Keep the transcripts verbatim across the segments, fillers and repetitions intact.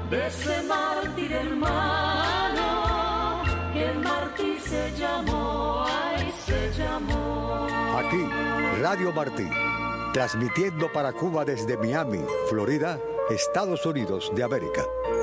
de ese mártir hermano, que Martí se llamó, ay, se llamó. Aquí, Radio Martí, transmitiendo para Cuba desde Miami, Florida, Estados Unidos de América.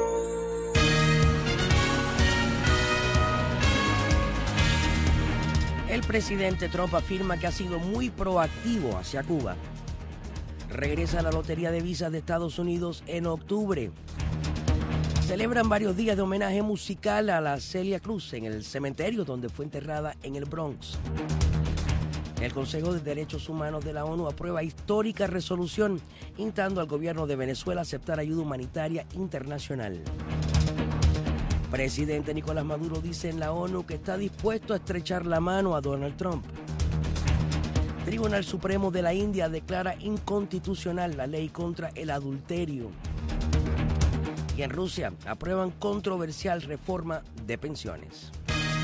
El presidente Trump afirma que ha sido muy proactivo hacia Cuba. Regresa a la lotería de visas de Estados Unidos en octubre. Celebran varios días de homenaje musical a la Celia Cruz en el cementerio donde fue enterrada en el Bronx. El Consejo de Derechos Humanos de la ONU aprueba histórica resolución instando al gobierno de Venezuela a aceptar ayuda humanitaria internacional. Presidente Nicolás Maduro dice en la ONU que está dispuesto a estrechar la mano a Donald Trump. Tribunal Supremo de la India declara inconstitucional la ley contra el adulterio. Y en Rusia aprueban controversial reforma de pensiones.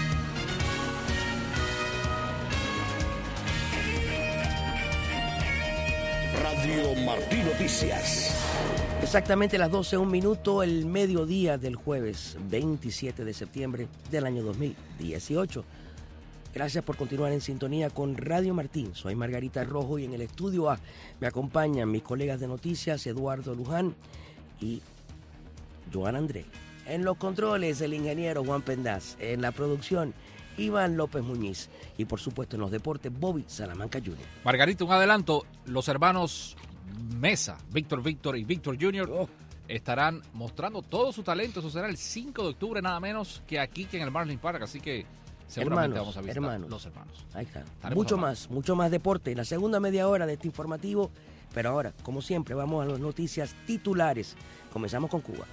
Radio Martí Noticias. Exactamente las doce, un minuto, el mediodía del jueves veintisiete de septiembre del año dos mil dieciocho. Gracias por continuar en sintonía con Radio Martí. Soy Margarita Rojo y en el estudio A me acompañan mis colegas de noticias Eduardo Luján y Joan André. En los controles, el ingeniero Juan Pendaz. En la producción, Iván López Muñiz. Y por supuesto en los deportes, Bobby Salamanca junior Margarita, un adelanto. Los hermanos Mesa, Víctor Víctor y Víctor junior Oh. estarán mostrando todo su talento. Eso será el cinco de octubre, nada menos que aquí, que en el Marlins Park. Así que seguramente hermanos, vamos a visitar hermanos. los hermanos. Ahí está. Estaremos Mucho hablando. más, mucho más deporte. La segunda media hora de este informativo. Pero ahora, como siempre, vamos a las noticias titulares. Comenzamos con Cuba.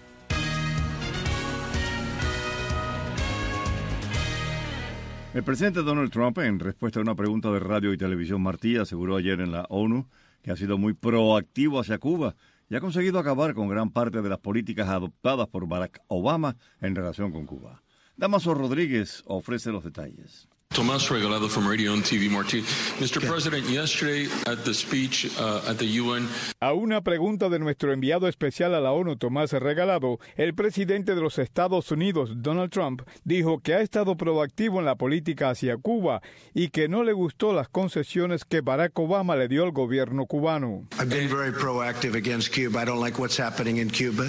El presidente Donald Trump, en respuesta a una pregunta de Radio y Televisión Martí, aseguró ayer en la ONU que ha sido muy proactivo hacia Cuba y ha conseguido acabar con gran parte de las políticas adoptadas por Barack Obama en relación con Cuba. Damaso Rodríguez ofrece los detalles. Tomás Regalado from Radio and T V Martí. mister President, yesterday at the speech uh, at the U N. A una pregunta de nuestro enviado especial a la ONU, Tomás Regalado, el presidente de los Estados Unidos, Donald Trump, dijo que ha estado proactivo en la política hacia Cuba y que no le gustó las concesiones que Barack Obama le dio al gobierno cubano. I've been very proactive against Cuba. I don't like what's happening in Cuba.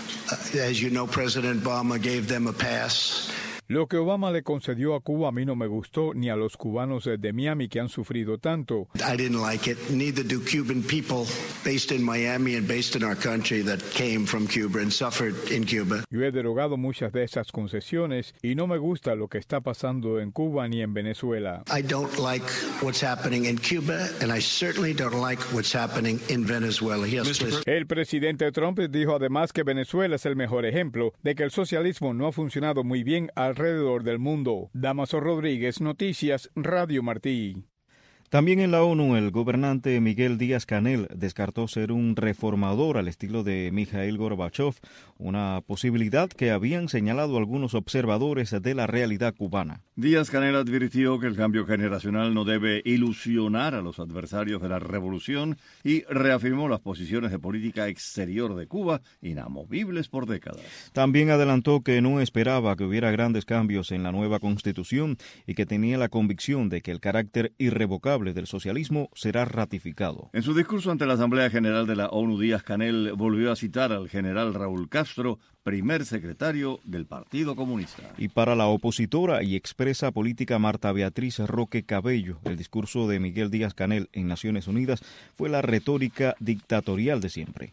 Uh, as you know, President Obama gave them a pass. Lo que Obama le concedió a Cuba a mí no me gustó, ni a los cubanos de Miami que han sufrido tanto. I didn't like it. Neither do Cuban people based in Miami and based in our country that came from Cuba and suffered in Cuba. Yo he derogado muchas de esas concesiones y no me gusta lo que está pasando en Cuba ni en Venezuela. I don't like what's happening in Cuba and I certainly don't like what's happening in Venezuela. Yes, please. El presidente Trump dijo además que Venezuela es el mejor ejemplo de que el socialismo no ha funcionado muy bien al alrededor del mundo. Damaso Rodríguez, Noticias, Radio Martí. También en la ONU, el gobernante Miguel Díaz-Canel descartó ser un reformador al estilo de Mikhail Gorbachev, una posibilidad que habían señalado algunos observadores de la realidad cubana. Díaz-Canel advirtió que el cambio generacional no debe ilusionar a los adversarios de la revolución y reafirmó las posiciones de política exterior de Cuba inamovibles por décadas. También adelantó que no esperaba que hubiera grandes cambios en la nueva constitución y que tenía la convicción de que el carácter irrevocable del socialismo será ratificado. En su discurso ante la Asamblea General de la ONU, Díaz-Canel volvió a citar al general Raúl Castro, primer secretario del Partido Comunista. Y para la opositora y expresa política Marta Beatriz Roque Cabello, el discurso de Miguel Díaz-Canel en Naciones Unidas fue la retórica dictatorial de siempre.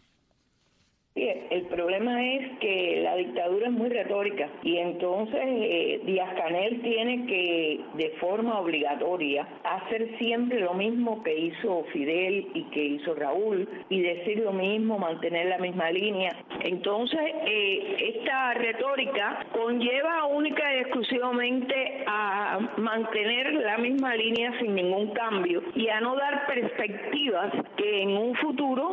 El problema es que la dictadura es muy retórica y entonces eh, Díaz-Canel tiene que, de forma obligatoria, hacer siempre lo mismo que hizo Fidel y que hizo Raúl y decir lo mismo, mantener la misma línea. Entonces, eh, esta retórica conlleva única y exclusivamente a mantener la misma línea sin ningún cambio y a no dar perspectivas que en un futuro pueda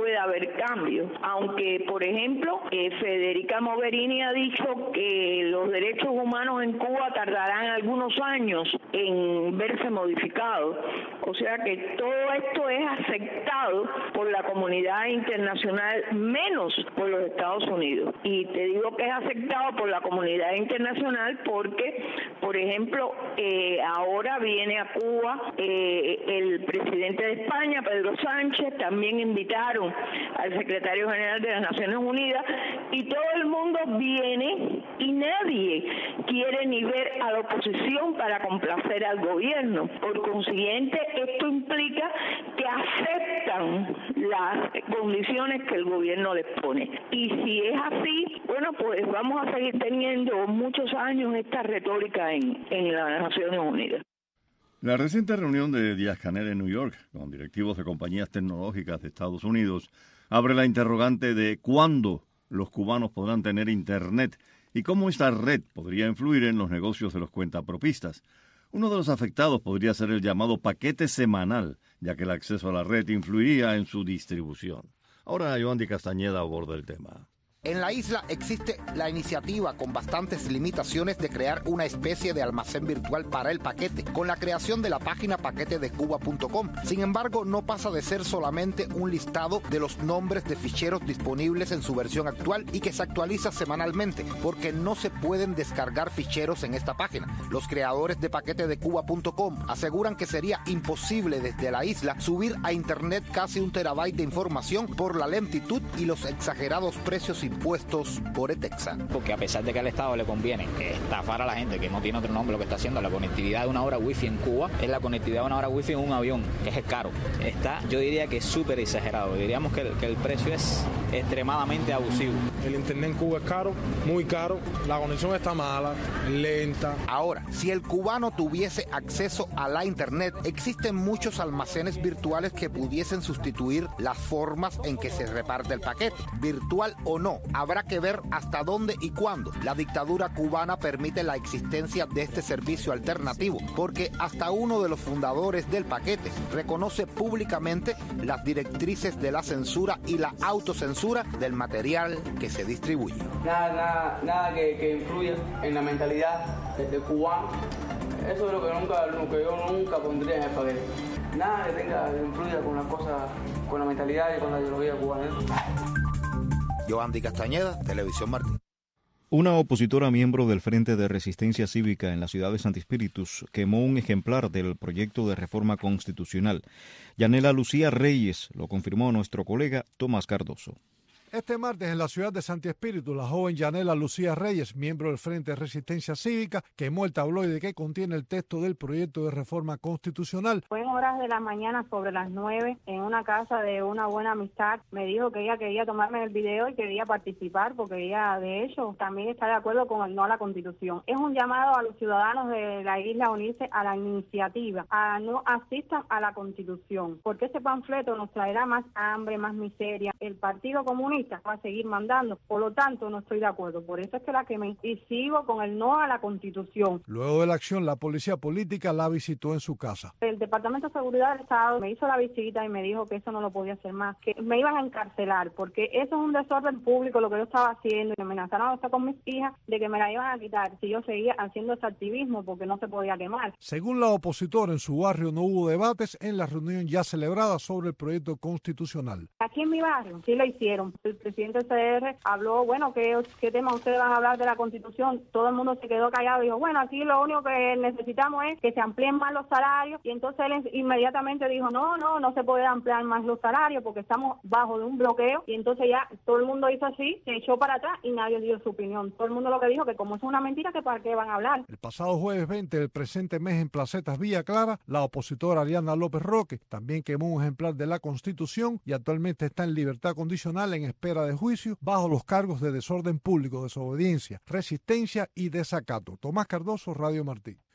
puede haber cambios. Aunque, por ejemplo, eh, Federica Mogherini ha dicho que los derechos humanos en Cuba tardarán algunos años en verse modificados. O sea que todo esto es aceptado por la comunidad internacional, menos por los Estados Unidos. Y te digo que es aceptado por la comunidad internacional porque, por ejemplo, eh, ahora viene a Cuba eh, el presidente de España, Pedro Sánchez, también invitaron al secretario general de las Naciones Unidas, y todo el mundo viene y nadie quiere ni ver a la oposición para complacer al gobierno. Por consiguiente, esto implica que aceptan las condiciones que el gobierno les pone. Y si es así, bueno, pues vamos a seguir teniendo muchos años esta retórica en, en las Naciones Unidas. La reciente reunión de Díaz-Canel en New York con directivos de compañías tecnológicas de Estados Unidos abre la interrogante de cuándo los cubanos podrán tener Internet y cómo esta red podría influir en los negocios de los cuentapropistas. Uno de los afectados podría ser el llamado paquete semanal, ya que el acceso a la red influiría en su distribución. Ahora Yoandi Castañeda aborda el tema. En la isla existe la iniciativa con bastantes limitaciones de crear una especie de almacén virtual para el paquete, con la creación de la página paquete de cuba punto com. Sin embargo, no pasa de ser solamente un listado de los nombres de ficheros disponibles en su versión actual y que se actualiza semanalmente, porque no se pueden descargar ficheros en esta página. Los creadores de paquete de cuba punto com aseguran que sería imposible desde la isla subir a internet casi un terabyte de información por la lentitud y los exagerados precios impuestos por ETEXA. Porque a pesar de que al Estado le conviene estafar a la gente que no tiene otro nombre, lo que está haciendo la conectividad de una hora wifi en Cuba es la conectividad de una hora wifi en un avión, que es caro. Está, yo diría que es súper exagerado. Diríamos que el, que el precio es extremadamente abusivo. El internet en Cuba es caro, muy caro, la conexión está mala, lenta. Ahora, si el cubano tuviese acceso a la internet, existen muchos almacenes virtuales que pudiesen sustituir las formas en que se reparte el paquete, virtual o no. Habrá que ver hasta dónde y cuándo la dictadura cubana permite la existencia de este servicio alternativo, porque hasta uno de los fundadores del paquete reconoce públicamente las directrices de la censura y la autocensura del material que se distribuye. Nada, nada, nada que, que influya en la mentalidad del cubano. Eso es lo que nunca, lo que yo nunca pondría en el paquete. Nada que tenga que influya con las cosas, con la mentalidad y con la ideología cubana. Yoandi Castañeda, Televisión Martín. Una opositora miembro del Frente de Resistencia Cívica en la ciudad de Santi Espíritus quemó un ejemplar del proyecto de reforma constitucional. Yanela Lucía Reyes lo confirmó nuestro colega Tomás Cardoso. Este martes en la ciudad de Santi Espíritu, la joven Yanela Lucía Reyes, miembro del Frente de Resistencia Cívica, quemó el tabloide que contiene el texto del proyecto de reforma constitucional. Fue en horas de la mañana, sobre las nueve, en una casa de una buena amistad. Me dijo que ella quería tomarme el video y quería participar porque ella, de hecho, también está de acuerdo con el no a la Constitución. Es un llamado a los ciudadanos de la isla a unirse a la iniciativa, a no asistan a la Constitución, porque ese panfleto nos traerá más hambre, más miseria. El Partido Comunista va a seguir mandando, por lo tanto no estoy de acuerdo, por eso es que la quemé y sigo con el no a la Constitución. Luego de la acción, la policía política la visitó en su casa. El Departamento de Seguridad del Estado me hizo la visita y me dijo que eso no lo podía hacer más, que me iban a encarcelar, porque eso es un desorden público lo que yo estaba haciendo, y me amenazaron hasta con mis hijas de que me la iban a quitar si yo seguía haciendo ese activismo, porque no se podía quemar. Según la opositora, en su barrio no hubo debates en la reunión ya celebrada sobre el proyecto constitucional. Aquí en mi barrio sí lo hicieron. El presidente del C D R habló, bueno, ¿qué, qué tema ustedes van a hablar de la Constitución? Todo el mundo se quedó callado y dijo, bueno, aquí lo único que necesitamos es que se amplíen más los salarios, y entonces él inmediatamente dijo, no, no, no se puede ampliar más los salarios porque estamos bajo de un bloqueo, y entonces ya todo el mundo hizo así, se echó para atrás y nadie dio su opinión. Todo el mundo lo que dijo que como es una mentira, que para qué van a hablar. El pasado jueves veinte del presente mes en Placetas Villa Clara, la opositora Ariana López Roque también quemó un ejemplar de la Constitución y actualmente está en libertad condicional en espera de juicio bajo los cargos de desorden público, desobediencia, resistencia y desacato. Tomás Cardoso, Radio Martín.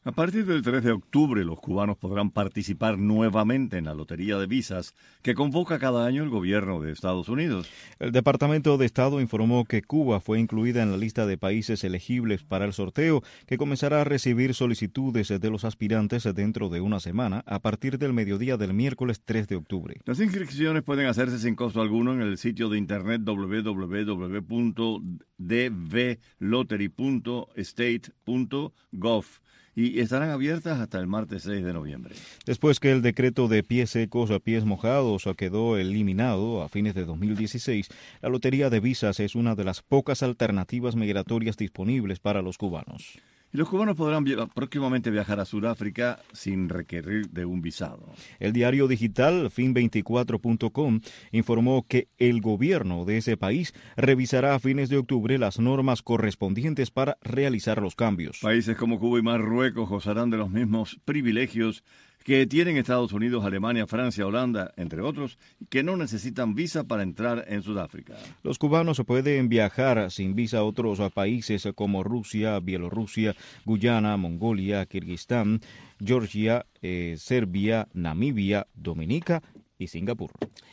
A partir del tres de octubre, los cubanos podrán participar nuevamente en la lotería de visas que convoca cada año el gobierno de Estados Unidos. El Departamento de Estado informó que Cuba fue incluida en la lista de países elegibles para el sorteo, que comenzará a recibir solicitudes de los aspirantes dentro de una semana, a partir del mediodía del miércoles tres de octubre. Las inscripciones pueden hacerse sin costo alguno en el sitio de internet doble u doble u doble u punto d v lottery punto state punto gov. Y estarán abiertas hasta el martes seis de noviembre. Después que el decreto de pies secos a pies mojados quedó eliminado a fines de dos mil dieciséis, la lotería de visas es una de las pocas alternativas migratorias disponibles para los cubanos. Y los cubanos podrán via- próximamente viajar a Sudáfrica sin requerir de un visado. El diario digital fin veinticuatro punto com informó que el gobierno de ese país revisará a fines de octubre las normas correspondientes para realizar los cambios. Países como Cuba y Marruecos gozarán de los mismos privilegios que tienen Estados Unidos, Alemania, Francia, Holanda, entre otros, que no necesitan visa para entrar en Sudáfrica. Los cubanos pueden viajar sin visa a otros países como Rusia, Bielorrusia, Guyana, Mongolia, Kirguistán, Georgia, eh, Serbia, Namibia, Dominica y Singapur.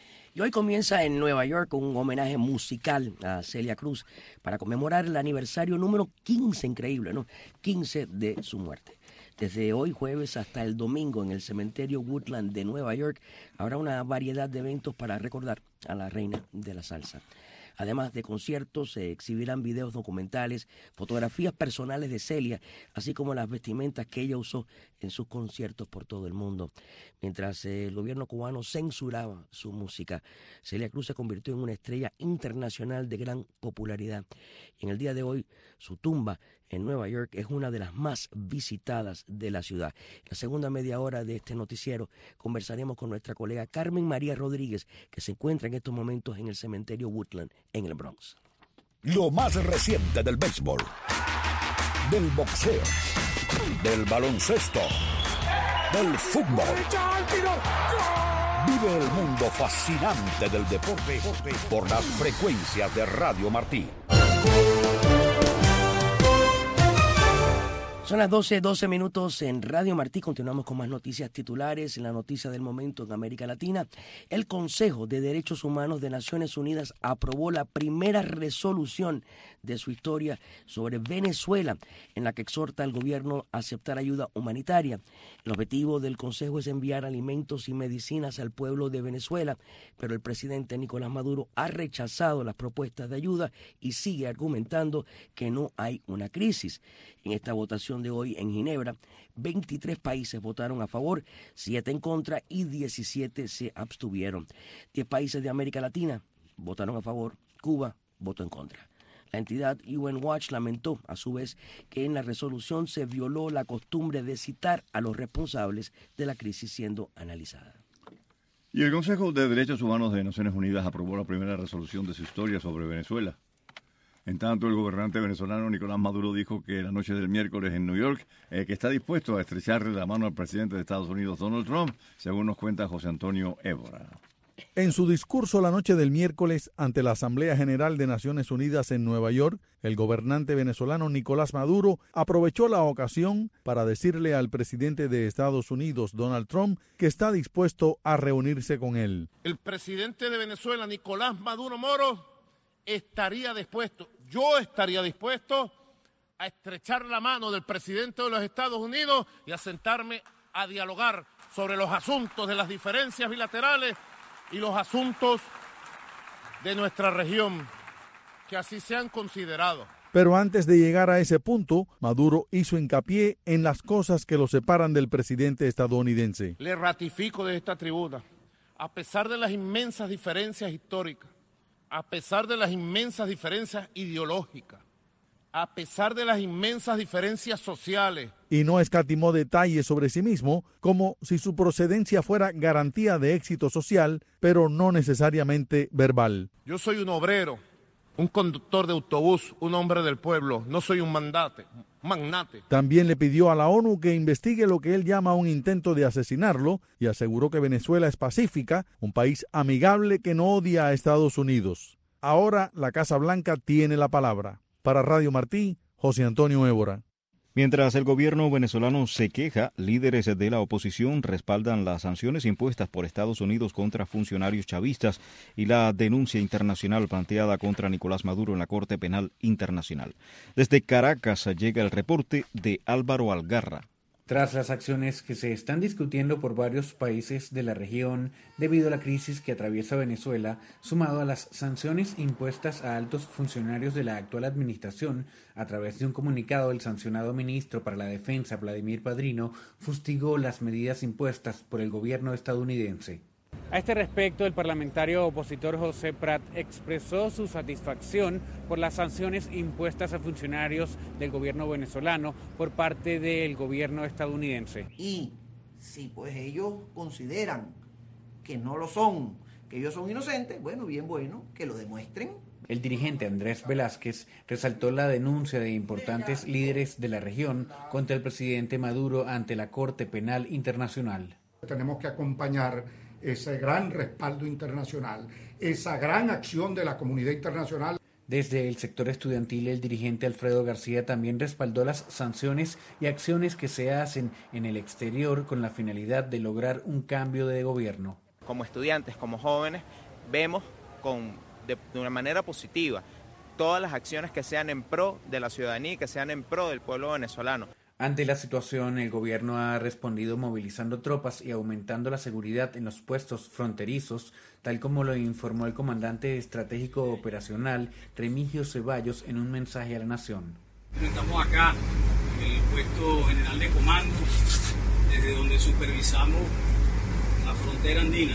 Y hoy comienza en Nueva York un homenaje musical a Celia Cruz para conmemorar el aniversario número quince, increíble, ¿no? quince de su muerte. Desde hoy jueves hasta el domingo en el cementerio Woodland de Nueva York habrá una variedad de eventos para recordar a la reina de la salsa. Además de conciertos, se exhibirán videos documentales, fotografías personales de Celia, así como las vestimentas que ella usó en sus conciertos por todo el mundo. Mientras el gobierno cubano censuraba su música, Celia Cruz se convirtió en una estrella internacional de gran popularidad. En el día de hoy, su tumba en Nueva York es una de las más visitadas de la ciudad. En la segunda media hora de este noticiero conversaremos con nuestra colega Carmen María Rodríguez, que se encuentra en estos momentos en el cementerio Woodland en el Bronx. Lo más reciente del béisbol, del boxeo, del baloncesto, del fútbol. Vive el mundo fascinante del deporte por las frecuencias de Radio Martí. Son las doce, doce minutos en Radio Martí. Continuamos con más noticias titulares. En la noticia del momento en América Latina, el Consejo de Derechos Humanos de Naciones Unidas aprobó la primera resolución de su historia sobre Venezuela, en la que exhorta al gobierno a aceptar ayuda humanitaria. El objetivo del Consejo es enviar alimentos y medicinas al pueblo de Venezuela, pero el presidente Nicolás Maduro ha rechazado las propuestas de ayuda y sigue argumentando que no hay una crisis. En esta votación de hoy en Ginebra, veintitrés países votaron a favor, siete en contra y diecisiete se abstuvieron. diez países de América Latina votaron a favor, Cuba votó en contra. La entidad U N Watch lamentó, a su vez, que en la resolución se violó la costumbre de citar a los responsables de la crisis siendo analizada. Y el Consejo de Derechos Humanos de Naciones Unidas aprobó la primera resolución de su historia sobre Venezuela. En tanto, el gobernante venezolano Nicolás Maduro dijo que la noche del miércoles en New York, eh, que está dispuesto a estrecharle la mano al presidente de Estados Unidos, Donald Trump, según nos cuenta José Antonio Évora. En su discurso la noche del miércoles ante la Asamblea General de Naciones Unidas en Nueva York, el gobernante venezolano Nicolás Maduro aprovechó la ocasión para decirle al presidente de Estados Unidos, Donald Trump, que está dispuesto a reunirse con él. El presidente de Venezuela, Nicolás Maduro Moro, estaría dispuesto, yo estaría dispuesto a estrechar la mano del presidente de los Estados Unidos y a sentarme a dialogar sobre los asuntos de las diferencias bilaterales y los asuntos de nuestra región, que así sean considerados. Pero antes de llegar a ese punto, Maduro hizo hincapié en las cosas que lo separan del presidente estadounidense. Le ratifico de esta tribuna, a pesar de las inmensas diferencias históricas, a pesar de las inmensas diferencias ideológicas, a pesar de las inmensas diferencias sociales. Y no escatimó detalles sobre sí mismo, como si su procedencia fuera garantía de éxito social, pero no necesariamente verbal. Yo soy un obrero, un conductor de autobús, un hombre del pueblo, no soy un mandate, magnate. También le pidió a la ONU que investigue lo que él llama un intento de asesinarlo y aseguró que Venezuela es pacífica, un país amigable que no odia a Estados Unidos. Ahora la Casa Blanca tiene la palabra. Para Radio Martí, José Antonio Évora. Mientras el gobierno venezolano se queja, líderes de la oposición respaldan las sanciones impuestas por Estados Unidos contra funcionarios chavistas y la denuncia internacional planteada contra Nicolás Maduro en la Corte Penal Internacional. Desde Caracas llega el reporte de Álvaro Algarra. Tras las acciones que se están discutiendo por varios países de la región debido a la crisis que atraviesa Venezuela, sumado a las sanciones impuestas a altos funcionarios de la actual administración, a través de un comunicado, el sancionado ministro para la Defensa, Vladimir Padrino, fustigó las medidas impuestas por el gobierno estadounidense. A este respecto, el parlamentario opositor José Prat expresó su satisfacción por las sanciones impuestas a funcionarios del gobierno venezolano por parte del gobierno estadounidense. Y si pues ellos consideran que no lo son, que ellos son inocentes, bueno, bien bueno, que lo demuestren. El dirigente Andrés Velázquez resaltó la denuncia de importantes líderes de la región contra el presidente Maduro ante la Corte Penal Internacional. Tenemos que acompañar ese gran respaldo internacional, esa gran acción de la comunidad internacional. Desde el sector estudiantil, el dirigente Alfredo García también respaldó las sanciones y acciones que se hacen en el exterior con la finalidad de lograr un cambio de gobierno. Como estudiantes, como jóvenes, vemos con, de, de una manera positiva todas las acciones que sean en pro de la ciudadanía y que sean en pro del pueblo venezolano. Ante la situación, el gobierno ha respondido movilizando tropas y aumentando la seguridad en los puestos fronterizos, tal como lo informó el comandante estratégico operacional Remigio Ceballos en un mensaje a la nación. Estamos acá en el puesto general de comando, desde donde supervisamos la frontera andina.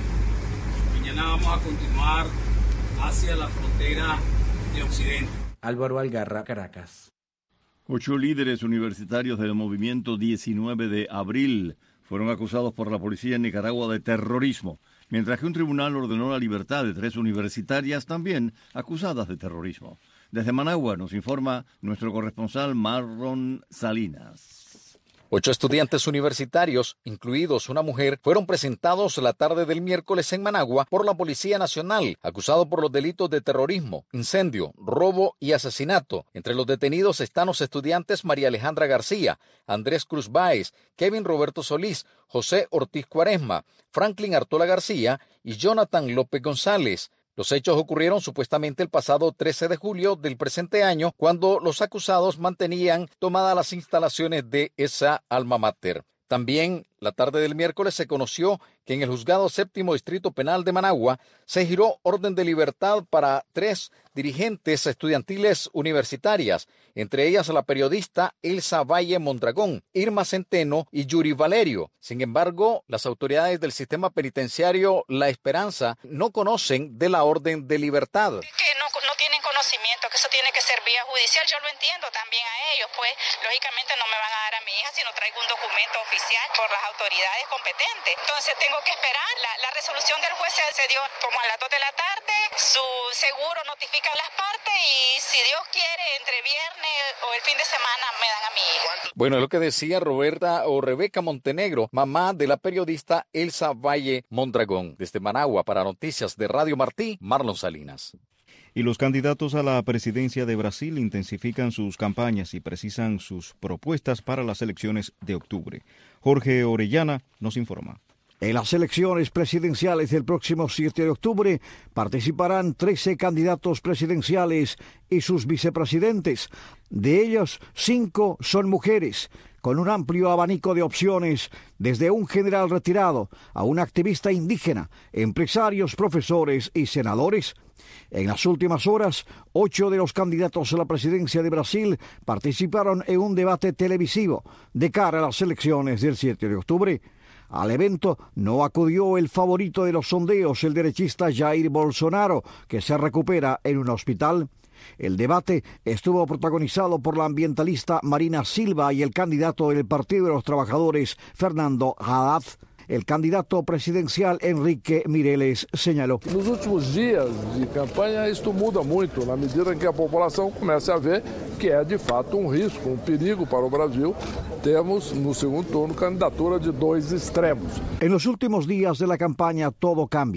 Mañana vamos a continuar hacia la frontera de Occidente. Álvaro Algarra, Caracas. Ocho líderes universitarios del movimiento diecinueve de abril fueron acusados por la policía en Nicaragua de terrorismo, mientras que un tribunal ordenó la libertad de tres universitarias también acusadas de terrorismo. Desde Managua nos informa nuestro corresponsal Marlon Salinas. Ocho estudiantes universitarios, incluidos una mujer, fueron presentados la tarde del miércoles en Managua por la Policía Nacional, acusados por los delitos de terrorismo, incendio, robo y asesinato. Entre los detenidos están los estudiantes María Alejandra García, Andrés Cruz Báez, Kevin Roberto Solís, José Ortiz Cuaresma, Franklin Artola García y Jonathan López González. Los hechos ocurrieron supuestamente el pasado trece de julio del presente año, cuando los acusados mantenían tomadas las instalaciones de esa alma mater. También, la tarde del miércoles se conoció que en el Juzgado Séptimo Distrito Penal de Managua se giró orden de libertad para tres dirigentes estudiantiles universitarias, entre ellas la periodista Elsa Valle Mondragón, Irma Centeno y Yuri Valerio. Sin embargo, las autoridades del sistema penitenciario La Esperanza no conocen de la orden de libertad. Que no, no tienen conocimiento, que eso tiene que ser vía judicial. Yo lo entiendo también a ellos, pues lógicamente no me van a dar a mi hija si no traigo un documento oficial por las autoridades competentes. Entonces tengo que esperar. La, la resolución del juez se dio como a las dos de la tarde, su seguro notifica a las partes y si Dios quiere entre viernes o el fin de semana me dan a mi hija. Bueno, es lo que decía Roberta o Rebeca Montenegro, mamá de la periodista Elsa Valle Mondragón. Desde Managua para Noticias de Radio Martí, Marlon Salinas. Y los candidatos a la presidencia de Brasil intensifican sus campañas y precisan sus propuestas para las elecciones de octubre. Jorge Orellana nos informa. En las elecciones presidenciales del próximo siete de octubre participarán trece candidatos presidenciales y sus vicepresidentes. De ellos, cinco son mujeres, con un amplio abanico de opciones, desde un general retirado a un activista indígena, empresarios, profesores y senadores. En las últimas horas, ocho de los candidatos a la presidencia de Brasil participaron en un debate televisivo de cara a las elecciones del siete de octubre. Al evento no acudió el favorito de los sondeos, el derechista Jair Bolsonaro, que se recupera en un hospital. El debate estuvo protagonizado por la ambientalista Marina Silva y el candidato del Partido de los Trabajadores, Fernando Haddad. El candidato presidencial Enrique Mireles señaló: Nos últimos días de campaña esto muda muito na medida en que a população começa a ver que é de fato um risco, um perigo para o Brasil. Temos no segundo turno candidatura de dois extremos. En los últimos días de la campaña todo cambia,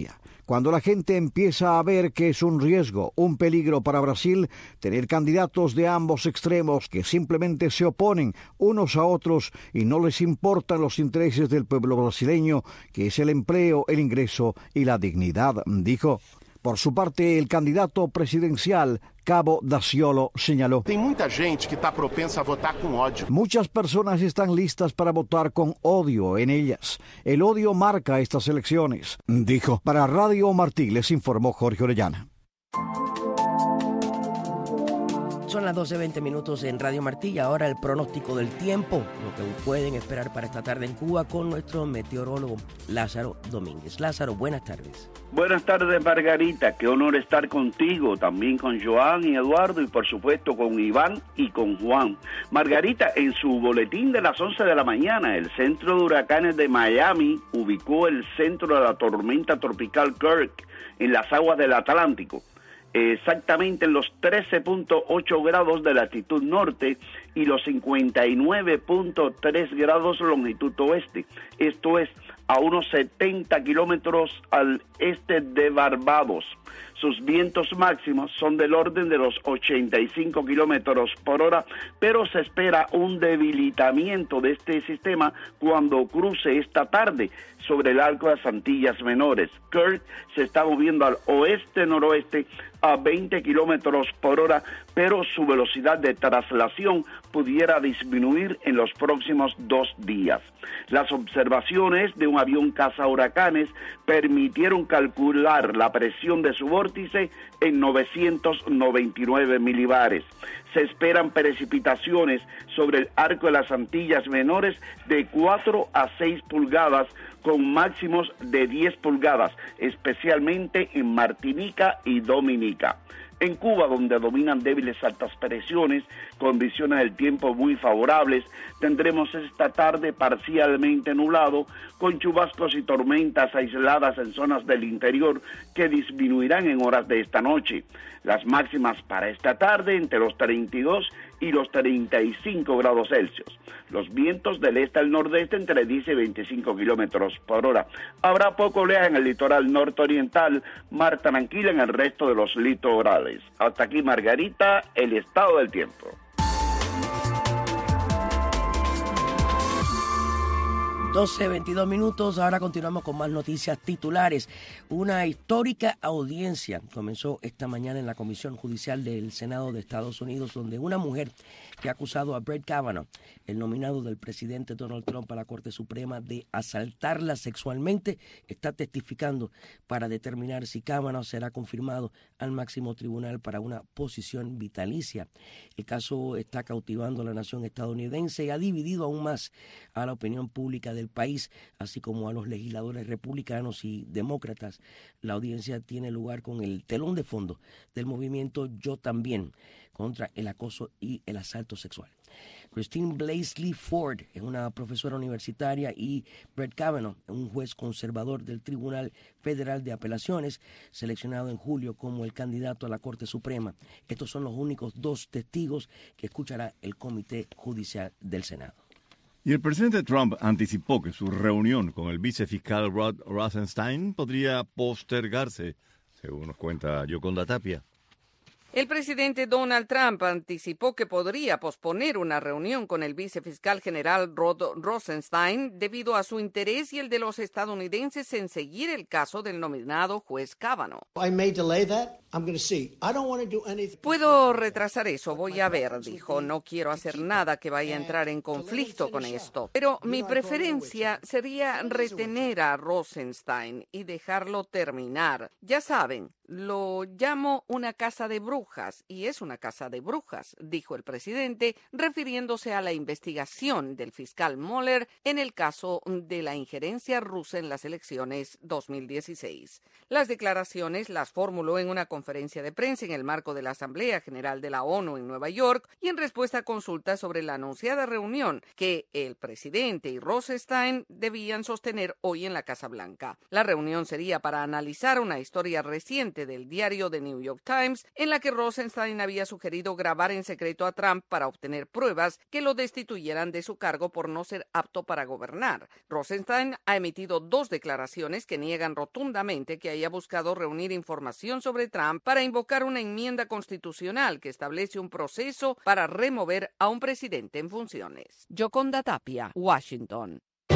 Cuando la gente empieza a ver que es un riesgo, un peligro para Brasil, tener candidatos de ambos extremos que simplemente se oponen unos a otros y no les importan los intereses del pueblo brasileño, que es el empleo, el ingreso y la dignidad, dijo. Por su parte, el candidato presidencial, Cabo Daciolo, señaló: Tem muita gente que está propensa a votar con odio. Muchas personas están listas para votar con odio en ellas. El odio marca estas elecciones, dijo. Para Radio Martí les informó Jorge Orellana. Son las doce veinte minutos en Radio Martí y ahora el pronóstico del tiempo, lo que pueden esperar para esta tarde en Cuba con nuestro meteorólogo Lázaro Domínguez. Lázaro, buenas tardes. Buenas tardes, Margarita. Qué honor estar contigo, también con Joan y Eduardo y por supuesto con Iván y con Juan. Margarita, en su boletín de las once de la mañana, el Centro de Huracanes de Miami ubicó el centro de la tormenta tropical Kirk en las aguas del Atlántico, exactamente en los trece punto ocho grados de latitud norte y los cincuenta y nueve punto tres grados longitud oeste. Esto es a unos setenta kilómetros al este de Barbados. Sus vientos máximos son del orden de los ochenta y cinco kilómetros por hora, pero se espera un debilitamiento de este sistema cuando cruce esta tarde sobre el arco de las Antillas Menores. Kirk se está moviendo al oeste-noroeste a veinte kilómetros por hora, pero su velocidad de traslación pudiera disminuir en los próximos dos días. Las observaciones de un avión cazahuracanes permitieron calcular la presión de su vórtice en novecientos noventa y nueve milibares. Se esperan precipitaciones sobre el arco de las Antillas Menores de cuatro a seis pulgadas, con máximos de diez pulgadas, especialmente en Martinica y Dominica. En Cuba, donde dominan débiles altas presiones, condiciones del tiempo muy favorables, tendremos esta tarde parcialmente nublado, con chubascos y tormentas aisladas en zonas del interior que disminuirán en horas de esta noche. Las máximas para esta tarde entre los treinta y dos y los treinta y cinco grados Celsius. Los vientos del este al nordeste entre diez y veinticinco kilómetros por hora. Habrá poco oleaje en el litoral nororiental, mar tranquila en el resto de los litorales. Hasta aquí, Margarita, el estado del tiempo. doce veintidós minutos, ahora continuamos con más noticias titulares. Una histórica audiencia comenzó esta mañana en la Comisión Judicial del Senado de Estados Unidos, donde una mujer que ha acusado a Brett Kavanaugh, el nominado del presidente Donald Trump a la Corte Suprema, de asaltarla sexualmente, está testificando para determinar si Kavanaugh será confirmado al máximo tribunal para una posición vitalicia. El caso está cautivando a la nación estadounidense y ha dividido aún más a la opinión pública del país, así como a los legisladores republicanos y demócratas. La audiencia tiene lugar con el telón de fondo del movimiento Yo También contra el acoso y el asalto sexual. Christine Blasey Ford es una profesora universitaria y Brett Kavanaugh, un juez conservador del Tribunal Federal de Apelaciones, seleccionado en julio como el candidato a la Corte Suprema. Estos son los únicos dos testigos que escuchará el Comité Judicial del Senado. Y el presidente Trump anticipó que su reunión con el vicefiscal Rod Rosenstein podría postergarse, según nos cuenta Yoconda Tapia. El presidente Donald Trump anticipó que podría posponer una reunión con el vicefiscal general Rod Rosenstein debido a su interés y el de los estadounidenses en seguir el caso del nominado juez Kavanaugh. Puedo retrasar eso, voy a ver, dijo. No quiero hacer nada que vaya a entrar en conflicto con esto. Pero mi preferencia sería retener a Rosenstein y dejarlo terminar. Ya saben, lo llamo una casa de brujas, y es una casa de brujas, dijo el presidente, refiriéndose a la investigación del fiscal Mueller en el caso de la injerencia rusa en las elecciones dos mil dieciséis. Las declaraciones las formuló en una conferencia conferencia de prensa en el marco de la Asamblea General de la ONU en Nueva York y en respuesta a consultas sobre la anunciada reunión que el presidente y Rosenstein debían sostener hoy en la Casa Blanca. La reunión sería para analizar una historia reciente del diario The New York Times en la que Rosenstein había sugerido grabar en secreto a Trump para obtener pruebas que lo destituyeran de su cargo por no ser apto para gobernar. Rosenstein ha emitido dos declaraciones que niegan rotundamente que haya buscado reunir información sobre Trump para invocar una enmienda constitucional que establece un proceso para remover a un presidente en funciones. Yoconda Tapia, Washington.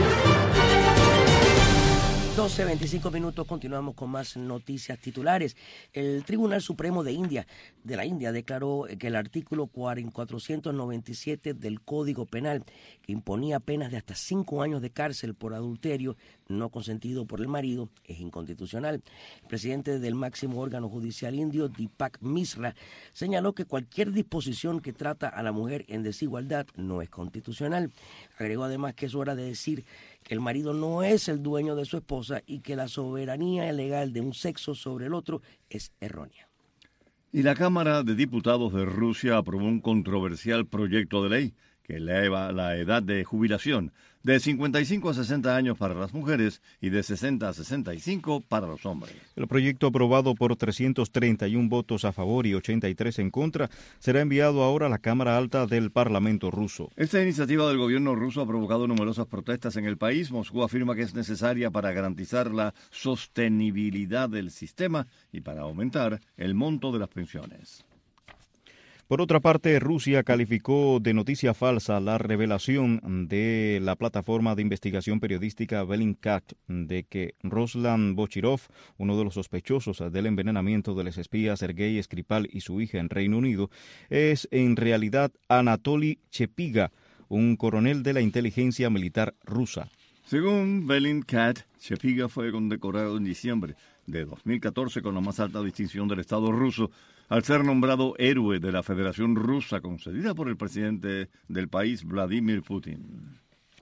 doce veinticinco minutos, continuamos con más noticias titulares. El Tribunal Supremo de India, de la India, declaró que el artículo cuatrocientos noventa y siete del Código Penal, que imponía penas de hasta cinco años de cárcel por adulterio no consentido por el marido, es inconstitucional. El presidente del máximo órgano judicial indio, Deepak Misra, señaló que cualquier disposición que trata a la mujer en desigualdad no es constitucional. Agregó además que es hora de decir que el marido no es el dueño de su esposa y que la soberanía legal de un sexo sobre el otro es errónea. Y la Cámara de Diputados de Rusia aprobó un controversial proyecto de ley que eleva la edad de jubilación de cincuenta y cinco a sesenta años para las mujeres y de sesenta a sesenta y cinco para los hombres. El proyecto, aprobado por trescientos treinta y uno votos a favor y ochenta y tres en contra, será enviado ahora a la Cámara Alta del Parlamento ruso. Esta iniciativa del gobierno ruso ha provocado numerosas protestas en el país. Moscú afirma que es necesaria para garantizar la sostenibilidad del sistema y para aumentar el monto de las pensiones. Por otra parte, Rusia calificó de noticia falsa la revelación de la plataforma de investigación periodística Bellingcat de que Ruslan Bochirov, uno de los sospechosos del envenenamiento de los espías Sergei Skripal y su hija en Reino Unido, es en realidad Anatoly Chepiga, un coronel de la inteligencia militar rusa. Según Bellingcat, Chepiga fue condecorado en diciembre de dos mil catorce con la más alta distinción del Estado ruso, al ser nombrado héroe de la Federación Rusa concedida por el presidente del país, Vladimir Putin.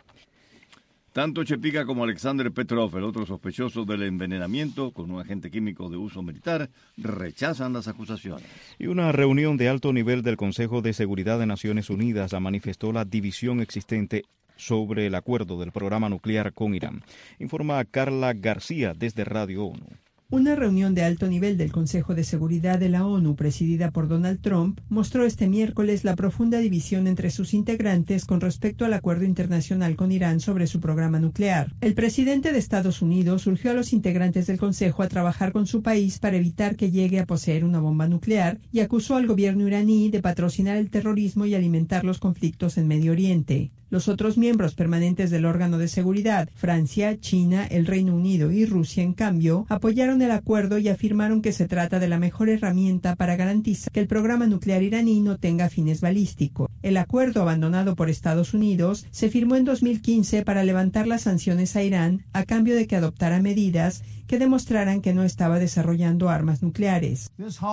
Tanto Chepiga como Alexander Petrov, el otro sospechoso del envenenamiento con un agente químico de uso militar, rechazan las acusaciones. Y una reunión de alto nivel del Consejo de Seguridad de Naciones Unidas manifestó la división existente sobre el acuerdo del programa nuclear con Irán. Informa Carla García desde Radio ONU. Una reunión de alto nivel del Consejo de Seguridad de la ONU, presidida por Donald Trump, mostró este miércoles la profunda división entre sus integrantes con respecto al acuerdo internacional con Irán sobre su programa nuclear. El presidente de Estados Unidos urgió a los integrantes del Consejo a trabajar con su país para evitar que llegue a poseer una bomba nuclear y acusó al gobierno iraní de patrocinar el terrorismo y alimentar los conflictos en Medio Oriente. Los otros miembros permanentes del órgano de seguridad, Francia, China, el Reino Unido y Rusia, en cambio, apoyaron el acuerdo y afirmaron que se trata de la mejor herramienta para garantizar que el programa nuclear iraní no tenga fines balísticos. El acuerdo, abandonado por Estados Unidos, se firmó en dos mil quince para levantar las sanciones a Irán a cambio de que adoptara medidas que demostraran que no estaba desarrollando armas nucleares.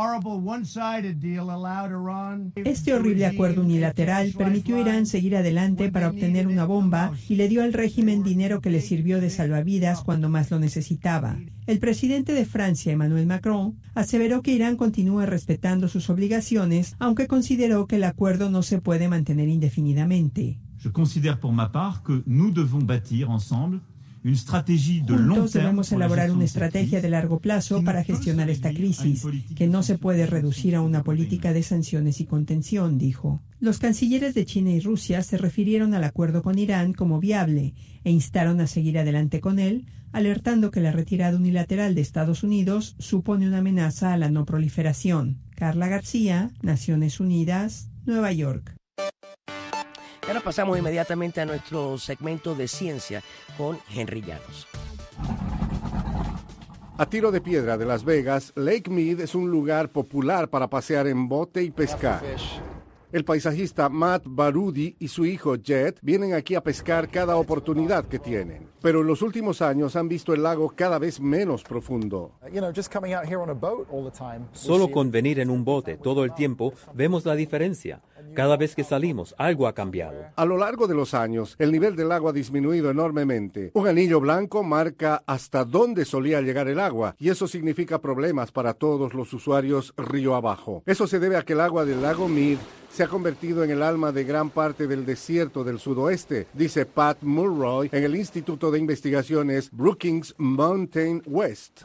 Este horrible acuerdo unilateral permitió a Irán seguir adelante para obtener una bomba y le dio al régimen dinero que le sirvió de salvavidas cuando más lo necesitaba. El presidente de Francia, Emmanuel Macron, aseveró que Irán continúa respetando sus obligaciones, aunque consideró que el acuerdo no se puede mantener indefinidamente. Je considère pour ma part que nous devons bâtir ensemble Juntos debemos elaborar una estrategia de largo plazo para gestionar esta crisis, que no se puede reducir a una política de sanciones y contención, dijo. Los cancilleres de China y Rusia se refirieron al acuerdo con Irán como viable e instaron a seguir adelante con él, alertando que la retirada unilateral de Estados Unidos supone una amenaza a la no proliferación. Carla García, Naciones Unidas, Nueva York. Ahora pasamos inmediatamente a nuestro segmento de ciencia con Henry Llanos. A tiro de piedra de Las Vegas, Lake Mead es un lugar popular para pasear en bote y pescar. El paisajista Matt Barudi y su hijo Jet vienen aquí a pescar cada oportunidad que tienen. Pero en los últimos años han visto el lago cada vez menos profundo. Solo con venir en un bote todo el tiempo vemos la diferencia. Cada vez que salimos, algo ha cambiado. A lo largo de los años, el nivel del agua ha disminuido enormemente. Un anillo blanco marca hasta dónde solía llegar el agua, y eso significa problemas para todos los usuarios río abajo. Eso se debe a que el agua del lago Mead se ha convertido en el alma de gran parte del desierto del sudoeste, dice Pat Mulroy en el Instituto de Investigaciones Brookings Mountain West.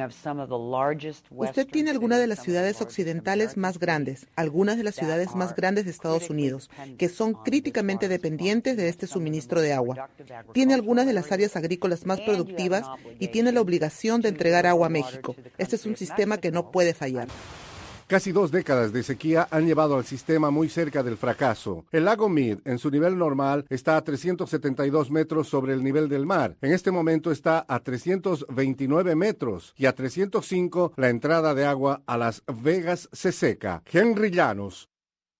Usted tiene algunas de las ciudades occidentales más grandes, algunas de las ciudades más grandes de Estados Unidos, que son críticamente dependientes de este suministro de agua. Tiene algunas de las áreas agrícolas más productivas y tiene la obligación de entregar agua a México. Este es un sistema que no puede fallar. Casi dos décadas de sequía han llevado al sistema muy cerca del fracaso. El lago Mead, en su nivel normal, está a trescientos setenta y dos metros sobre el nivel del mar. En este momento está a trescientos veintinueve metros y a trescientos cinco la entrada de agua a Las Vegas se seca. Henry Llanos.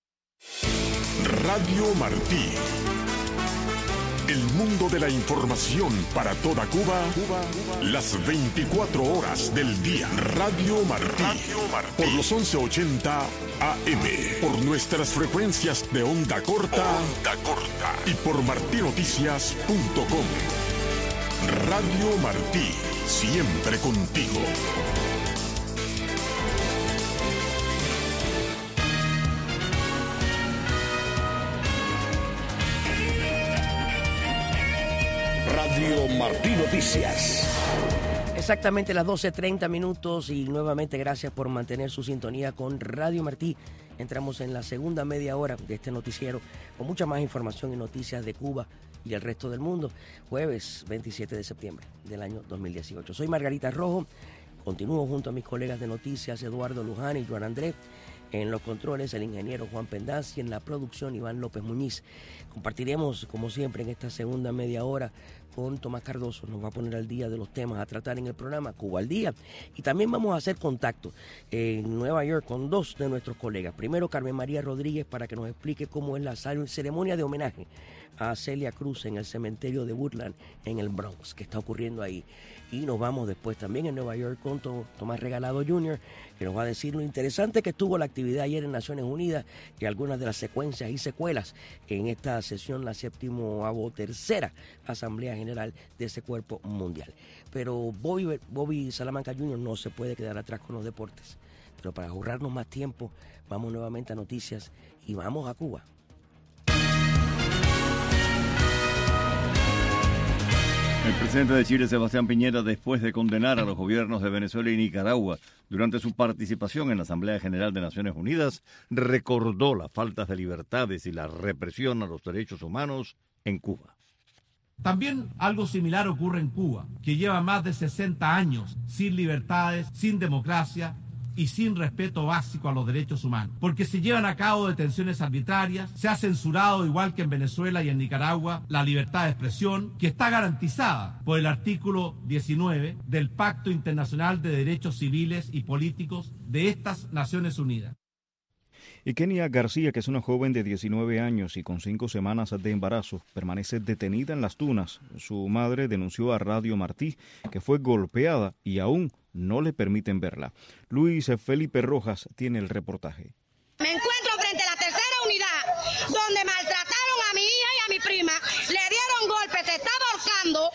Radio Martí. El mundo de la información para toda Cuba, Cuba, Cuba, las veinticuatro horas del día. Radio Martí, Radio Martí. Por los once ochenta A M, por nuestras frecuencias de onda corta, onda corta y por martí noticias punto com. Radio Martí, siempre contigo. Radio Martí Noticias. Exactamente las doce treinta minutos y nuevamente gracias por mantener su sintonía con Radio Martí. Entramos en la segunda media hora de este noticiero con mucha más información y noticias de Cuba y el resto del mundo. Jueves veintisiete de septiembre del año dos mil dieciocho. Soy Margarita Rojo. Continúo junto a mis colegas de noticias Eduardo Luján y Joan Andrés. En los controles, el ingeniero Juan Pendaz y en la producción, Iván López Muñiz. Compartiremos, como siempre, en esta segunda media hora con Tomás Cardoso. Nos va a poner al día de los temas a tratar en el programa Cuba al Día. Y también vamos a hacer contacto en Nueva York con dos de nuestros colegas. Primero, Carmen María Rodríguez, para que nos explique cómo es la ceremonia de homenaje a Celia Cruz en el cementerio de Woodland, en el Bronx, que está ocurriendo ahí. Y nos vamos después también en Nueva York con Tomás Regalado junior, que nos va a decir lo interesante que estuvo la actividad ayer en Naciones Unidas y algunas de las secuencias y secuelas en esta sesión, la séptima tercera Asamblea General de ese cuerpo mundial. Pero Bobby, Bobby Salamanca junior no se puede quedar atrás con los deportes. Pero para ahorrarnos más tiempo, vamos nuevamente a noticias y vamos a Cuba. El presidente de Chile, Sebastián Piñera, después de condenar a los gobiernos de Venezuela y Nicaragua durante su participación en la Asamblea General de Naciones Unidas, recordó las faltas de libertades y la represión a los derechos humanos en Cuba. También algo similar ocurre en Cuba, que lleva más de sesenta años sin libertades, sin democracia y sin respeto básico a los derechos humanos, porque se llevan a cabo detenciones arbitrarias, se ha censurado, igual que en Venezuela y en Nicaragua, la libertad de expresión, que está garantizada por el artículo diecinueve del Pacto Internacional de Derechos Civiles y Políticos de estas Naciones Unidas. Y Kenia García, que es una joven de diecinueve años y con cinco semanas de embarazo, permanece detenida en Las Tunas. Su madre denunció a Radio Martí que fue golpeada y aún no le permiten verla. Luis Felipe Rojas tiene el reportaje. Me encuentro frente a la tercera unidad, donde maltrataron a mi hija y a mi prima, le dieron golpes, se está ahorcando,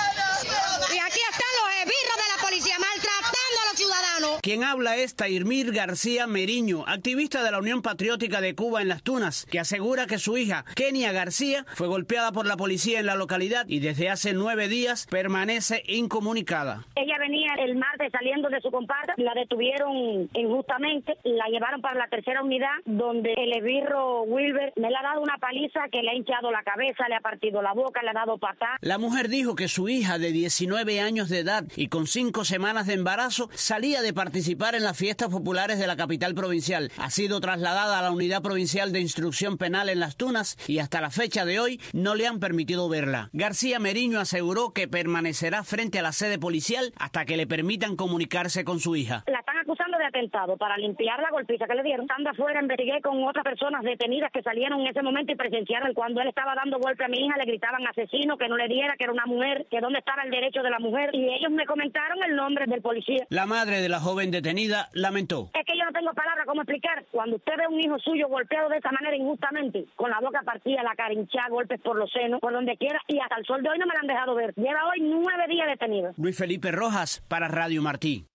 y aquí están los esbirros de la policía maltratando a los ciudadanos. Quien habla es Tairmir García Meriño, activista de la Unión Patriótica de Cuba en Las Tunas, que asegura que su hija, Kenia García, fue golpeada por la policía en la localidad y desde hace nueve días permanece incomunicada. Ella venía el martes saliendo de su comparsa, la detuvieron injustamente, la llevaron para la tercera unidad, donde el esbirro Wilber me le ha dado una paliza que le ha hinchado la cabeza, le ha partido la boca, le ha dado patada. La mujer dijo que su hija de diecinueve años de edad y con cinco semanas de embarazo salía de participar en las fiestas populares de la capital provincial. Ha sido trasladada a la Unidad Provincial de Instrucción Penal en Las Tunas y hasta la fecha de hoy no le han permitido verla. García Meriño aseguró que permanecerá frente a la sede policial hasta que le permitan comunicarse con su hija. La están acusando de atentado para limpiar la golpiza que le dieron. Estando afuera, investigué con otras personas detenidas que salieron en ese momento y presenciaron cuando él estaba dando golpe a mi hija, le gritaban asesino, que no le diera, que era una mujer, que dónde estaba el derecho de la mujer, y ellos me comentaron el nombre del policía. La madre de la joven detenida lamentó. Es que yo yo no tengo palabras cómo explicar. Cuando usted ve a un hijo suyo golpeado de esa manera injustamente, con la boca partida, la cara hinchada, golpes por los senos, por donde quiera, y hasta el sol de hoy no me la han dejado ver. Lleva hoy nueve días detenido. Luis Felipe Rojas, para Radio Martí.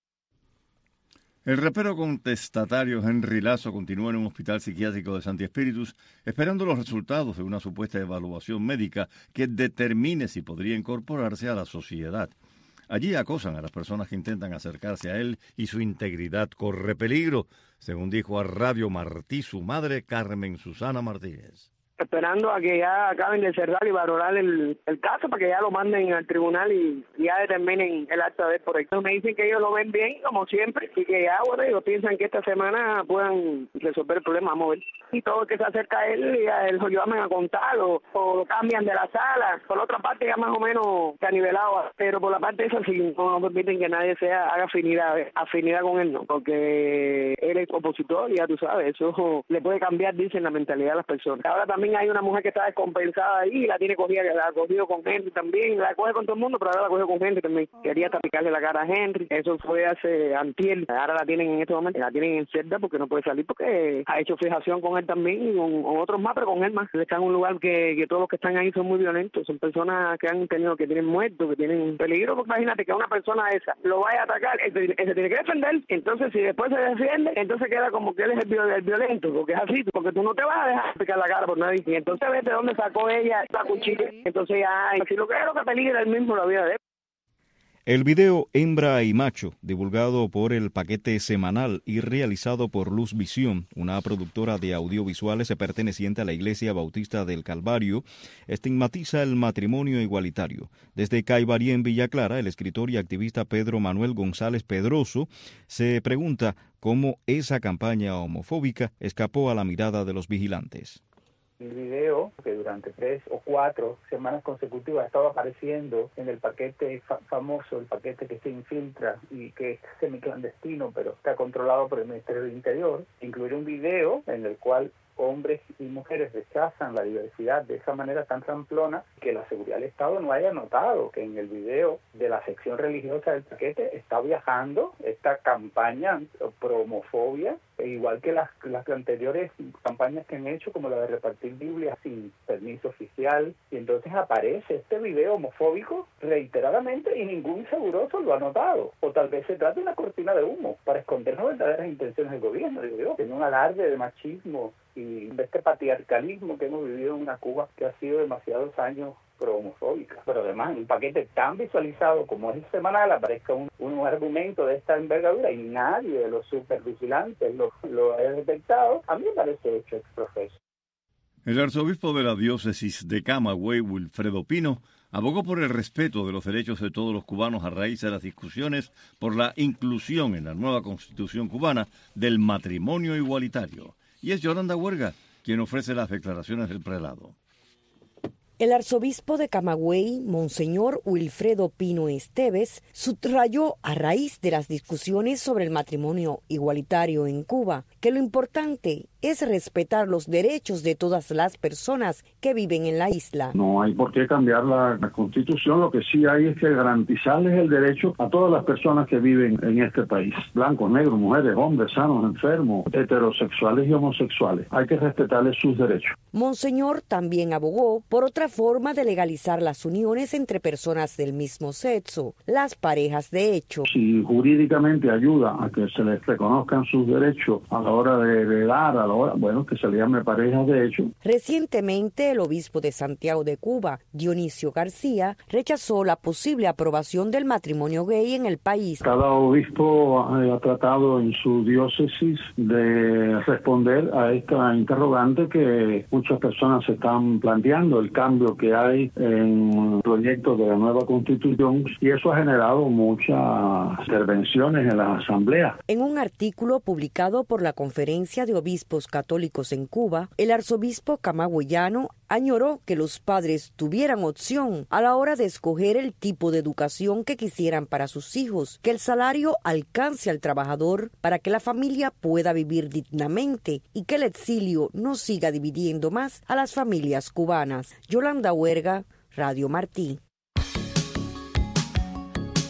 El rapero contestatario Henry Lazo continúa en un hospital psiquiátrico de Santi Espíritus esperando los resultados de una supuesta evaluación médica que determine si podría incorporarse a la sociedad. Allí acosan a las personas que intentan acercarse a él y su integridad corre peligro, según dijo a Radio Martí su madre Carmen Susana Martínez. Esperando a que ya acaben de cerrar y valorar el, el caso para que ya lo manden al tribunal y, y ya determinen el acta de por ahí. Me dicen que ellos lo ven bien, como siempre, y que ya, bueno, ellos piensan que esta semana puedan resolver el problema, vamos a ver. Y todo el que se acerca a él, ya él lo llaman a contar o, o lo cambian de la sala. Por la otra parte ya más o menos se ha nivelado, pero por la parte esa sí no, no permiten que nadie sea haga afinidad, afinidad con él, no, porque él es opositor y ya tú sabes, eso le puede cambiar, dicen, la mentalidad de las personas. Ahora también hay una mujer que está descompensada ahí, la tiene cogida, la ha cogido con Henry también, la coge con todo el mundo, pero ahora la cogió con Henry también. Quería hasta picarle la cara a Henry, eso fue hace antier, ahora la tienen en este momento, la tienen en celda porque no puede salir porque ha hecho fijación con él también y con, con otros más, pero con él más. Está en un lugar que, que todos los que están ahí son muy violentos, son personas que han tenido, que tienen muertos, que tienen peligro, porque imagínate que a una persona esa lo vaya a atacar, él, él se tiene que defender, entonces si después se defiende, entonces queda como que él es el, el violento, porque es así, porque tú no te vas a dejar picar la cara por nadie. Y entonces ves de dónde sacó ella la cuchilla, entonces ya, si lo que es lo que peligra él mismo la vida de él. El video Hembra y Macho, divulgado por el Paquete Semanal y realizado por Luz Visión, una productora de audiovisuales perteneciente a la Iglesia Bautista del Calvario, estigmatiza el matrimonio igualitario. Desde Caibarí, en Villa Clara, el escritor y activista Pedro Manuel González Pedroso se pregunta cómo esa campaña homofóbica escapó a la mirada de los vigilantes. El video, que durante tres o cuatro semanas consecutivas ha estado apareciendo en el paquete fa- famoso, el paquete que se infiltra y que es semiclandestino, pero está controlado por el Ministerio del Interior, incluye un video en el cual hombres y mujeres rechazan la diversidad de esa manera tan ramplona que la seguridad del Estado no haya notado que en el video de la sección religiosa del paquete está viajando esta campaña pro homofobia, igual que las, las anteriores campañas que han hecho, como la de repartir Biblias sin permiso oficial, y entonces aparece este video homofóbico reiteradamente y ningún seguroso lo ha notado, o tal vez se trata de una cortina de humo para esconder las verdaderas intenciones del gobierno, digo yo, en un alarde de machismo y de este patriarcalismo que hemos vivido en una Cuba que ha sido demasiados años pro-homofóbica. Pero además, en un paquete tan visualizado como es el semanal, aparezca un, un argumento de esta envergadura y nadie de los supervigilantes lo, lo ha detectado, a mí me parece hecho exprofeso. El arzobispo de la diócesis de Camagüey, Wilfredo Pino, abogó por el respeto de los derechos de todos los cubanos a raíz de las discusiones por la inclusión en la nueva Constitución cubana del matrimonio igualitario. Y es Yolanda Huerga quien ofrece las declaraciones del prelado. El arzobispo de Camagüey, Monseñor Wilfredo Pino Esteves, subrayó a raíz de las discusiones sobre el matrimonio igualitario en Cuba que lo importante es respetar los derechos de todas las personas que viven en la isla. No hay por qué cambiar la, la Constitución, lo que sí hay es que garantizarles el derecho a todas las personas que viven en este país, blancos, negros, mujeres, hombres, sanos, enfermos, heterosexuales y homosexuales. Hay que respetarles sus derechos. Monseñor también abogó por otra forma de legalizar las uniones entre personas del mismo sexo, las parejas de hecho. Si jurídicamente ayuda a que se les reconozcan sus derechos a la hora de, de dar, a la hora, bueno, que se le llame parejas de hecho. Recientemente, el obispo de Santiago de Cuba, Dionisio García, rechazó la posible aprobación del matrimonio gay en el país. Cada obispo ha tratado en su diócesis de responder a esta interrogante que muchas personas se están planteando, el cambio que hay en el proyecto de la nueva Constitución, y eso ha generado muchas intervenciones en la Asamblea. En un artículo publicado por la Conferencia de Obispos Católicos en Cuba, el arzobispo camagüeyano añoró que los padres tuvieran opción a la hora de escoger el tipo de educación que quisieran para sus hijos, que el salario alcance al trabajador para que la familia pueda vivir dignamente y que el exilio no siga dividiendo más a las familias cubanas. Yolanda Huerga, Radio Martí.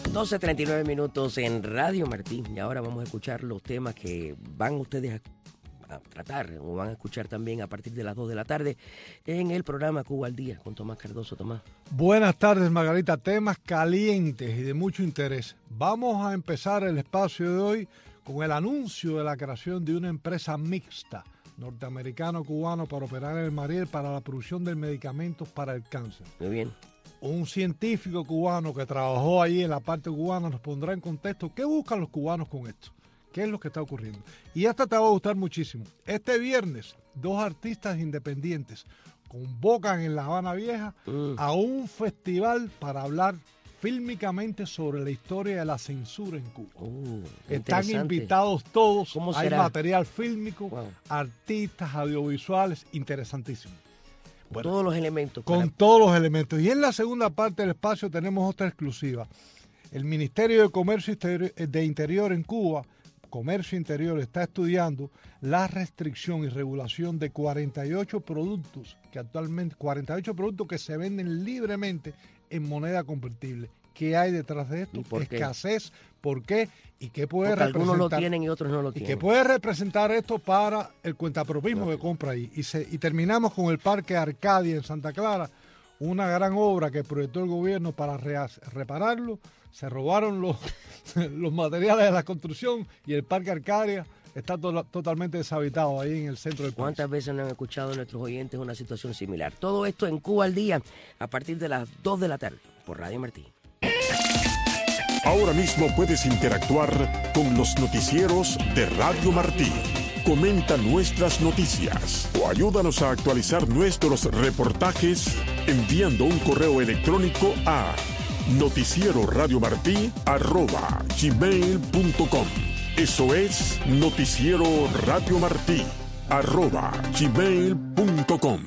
doce treinta y nueve minutos en Radio Martín. Y ahora vamos a escuchar los temas que van ustedes a, a tratar o van a escuchar también a partir de las dos de la tarde en el programa Cuba al Día con Tomás Cardoso. Tomás. Buenas tardes, Margarita. Temas calientes y de mucho interés. Vamos a empezar el espacio de hoy con el anuncio de la creación de una empresa mixta norteamericano-cubano para operar en el Mariel para la producción de medicamentos para el cáncer. Muy bien. Un científico cubano que trabajó ahí en la parte cubana nos pondrá en contexto qué buscan los cubanos con esto, qué es lo que está ocurriendo. Y esta te va a gustar muchísimo. Este viernes, dos artistas independientes convocan en La Habana Vieja mm. a un festival para hablar fílmicamente sobre la historia de la censura en Cuba. Uh, Están invitados todos, hay material fílmico, wow. artistas audiovisuales, interesantísimo. Con bueno, todos los elementos. Con para... todos los elementos. Y en la segunda parte del espacio tenemos otra exclusiva. El Ministerio de Comercio de Interior en Cuba, Comercio Interior, está estudiando la restricción y regulación de cuarenta y ocho productos que actualmente, cuarenta y ocho productos que se venden libremente en moneda convertible. ¿Qué hay detrás de esto? ¿Por Escasez, qué? ¿Por qué? ¿Y qué puede Porque representar? Algunos lo tienen y otros no lo ¿Y tienen. qué puede representar esto para el cuentapropismo no. que compra ahí? Y, se, y terminamos con el Parque Arcadia en Santa Clara, una gran obra que proyectó el gobierno para re, repararlo. Se robaron los, los materiales de la construcción y el Parque Arcadia está to totalmente deshabitado ahí en el centro del país. ¿Cuántas veces no han escuchado nuestros oyentes una situación similar? Todo esto en Cuba al Día a partir de las dos de la tarde por Radio Martín. Ahora mismo puedes interactuar con los noticieros de Radio Martí. Comenta nuestras noticias o ayúdanos a actualizar nuestros reportajes enviando un correo electrónico a noticieroradiomartí arroba gmail punto com. Eso es Noticiero Radio Martí arroba gmail punto com.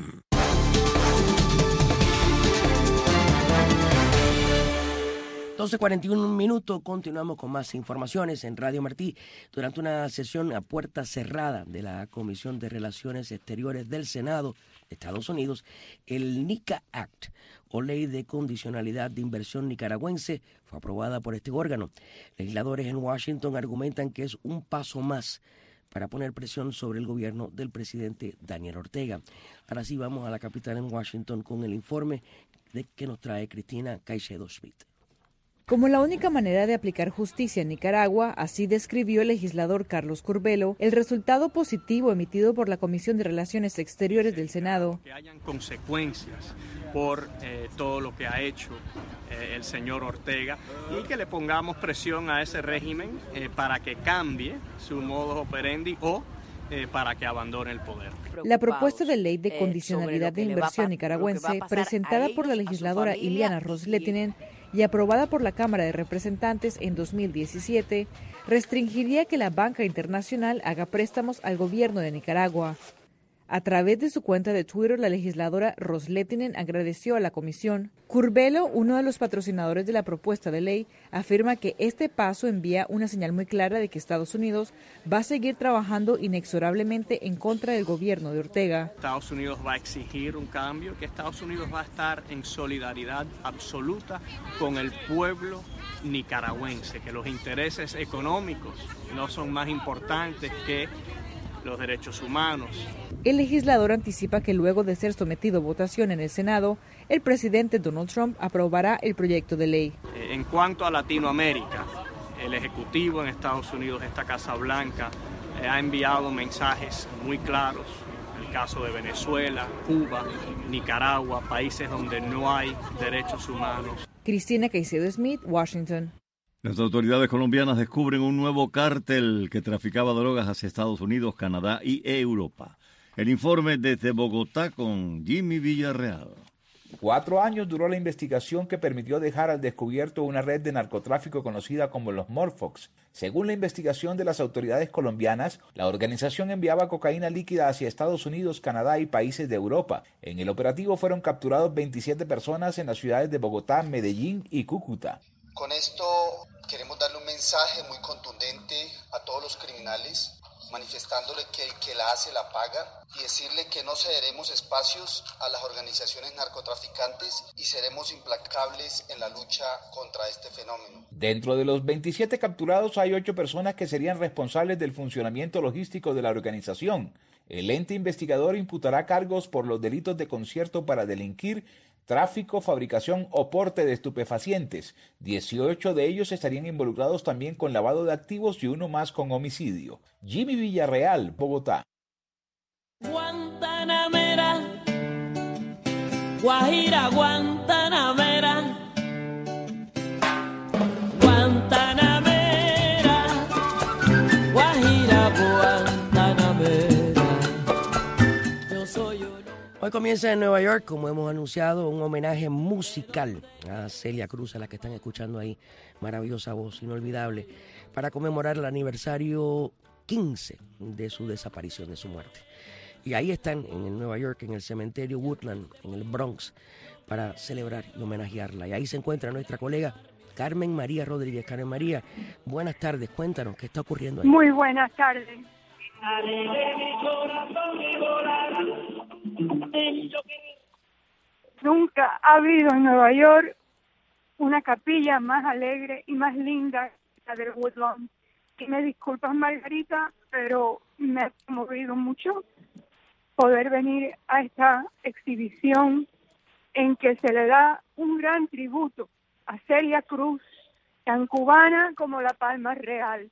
doce cuarenta y uno minutos, continuamos con más informaciones en Radio Martí. Durante una sesión a puerta cerrada de la Comisión de Relaciones Exteriores del Senado de Estados Unidos, el NICA Act, o Ley de Condicionalidad de Inversión Nicaragüense, fue aprobada por este órgano. Legisladores en Washington argumentan que es un paso más para poner presión sobre el gobierno del presidente Daniel Ortega. Ahora sí vamos a la capital en Washington con el informe de que nos trae Cristina Caicedo-Schmidt. Como la única manera de aplicar justicia en Nicaragua, así describió el legislador Carlos Curbelo el resultado positivo emitido por la Comisión de Relaciones Exteriores del Senado. Que hayan consecuencias por eh, todo lo que ha hecho eh, el señor Ortega y que le pongamos presión a ese régimen eh, para que cambie su modus operandi o eh, para que abandone el poder. La propuesta de ley de condicionalidad de inversión nicaragüense, presentada por la legisladora Iliana Ros-Lehtinen y aprobada por la Cámara de Representantes en dos mil diecisiete, restringiría que la banca internacional haga préstamos al gobierno de Nicaragua. A través de su cuenta de Twitter, la legisladora Ros-Lehtinen agradeció a la comisión. Curbelo, uno de los patrocinadores de la propuesta de ley, afirma que este paso envía una señal muy clara de que Estados Unidos va a seguir trabajando inexorablemente en contra del gobierno de Ortega. Estados Unidos va a exigir un cambio, que Estados Unidos va a estar en solidaridad absoluta con el pueblo nicaragüense, que los intereses económicos no son más importantes que los derechos humanos. El legislador anticipa que luego de ser sometido a votación en el Senado, el presidente Donald Trump aprobará el proyecto de ley. En cuanto a Latinoamérica, el Ejecutivo en Estados Unidos, esta Casa Blanca, eh, ha enviado mensajes muy claros. El caso de Venezuela, Cuba, Nicaragua, países donde no hay derechos humanos. Cristina Caicedo-Schmidt, Washington. Las autoridades colombianas descubren un nuevo cártel que traficaba drogas hacia Estados Unidos, Canadá y Europa. El informe desde Bogotá con Jimmy Villarreal. Cuatro años duró la investigación que permitió dejar al descubierto una red de narcotráfico conocida como los Morphox. Según la investigación de las autoridades colombianas, la organización enviaba cocaína líquida hacia Estados Unidos, Canadá y países de Europa. En el operativo fueron capturados veintisiete personas en las ciudades de Bogotá, Medellín y Cúcuta. Con esto queremos darle un mensaje muy contundente a todos los criminales manifestándole que el que la hace la paga y decirle que no cederemos espacios a las organizaciones narcotraficantes y seremos implacables en la lucha contra este fenómeno. Dentro de los veintisiete capturados hay ocho personas que serían responsables del funcionamiento logístico de la organización. El ente investigador imputará cargos por los delitos de concierto para delinquir, tráfico, fabricación o porte de estupefacientes. dieciocho de ellos estarían involucrados también con lavado de activos y uno más con homicidio. Jimmy Villarreal, Bogotá. Guantanamera, Guajira, Guantanamera, Guantanamera, Guajira, Guantanamera. Yo soy un... Hoy comienza en Nueva York, como hemos anunciado, un homenaje musical a Celia Cruz, a la que están escuchando ahí, maravillosa voz, inolvidable, para conmemorar el aniversario quince de su desaparición, de su muerte. Y ahí están, en el Nueva York, en el cementerio Woodland, en el Bronx, para celebrar y homenajearla. Y ahí se encuentra nuestra colega Carmen María Rodríguez. Carmen María, buenas tardes, cuéntanos, ¿qué está ocurriendo ahí? Muy buenas tardes. Nunca ha habido en Nueva York una capilla más alegre y más linda que la del Woodlawn. Y me disculpas, Margarita, pero me ha conmovido mucho poder venir a esta exhibición en que se le da un gran tributo a Celia Cruz, tan cubana como la palma real.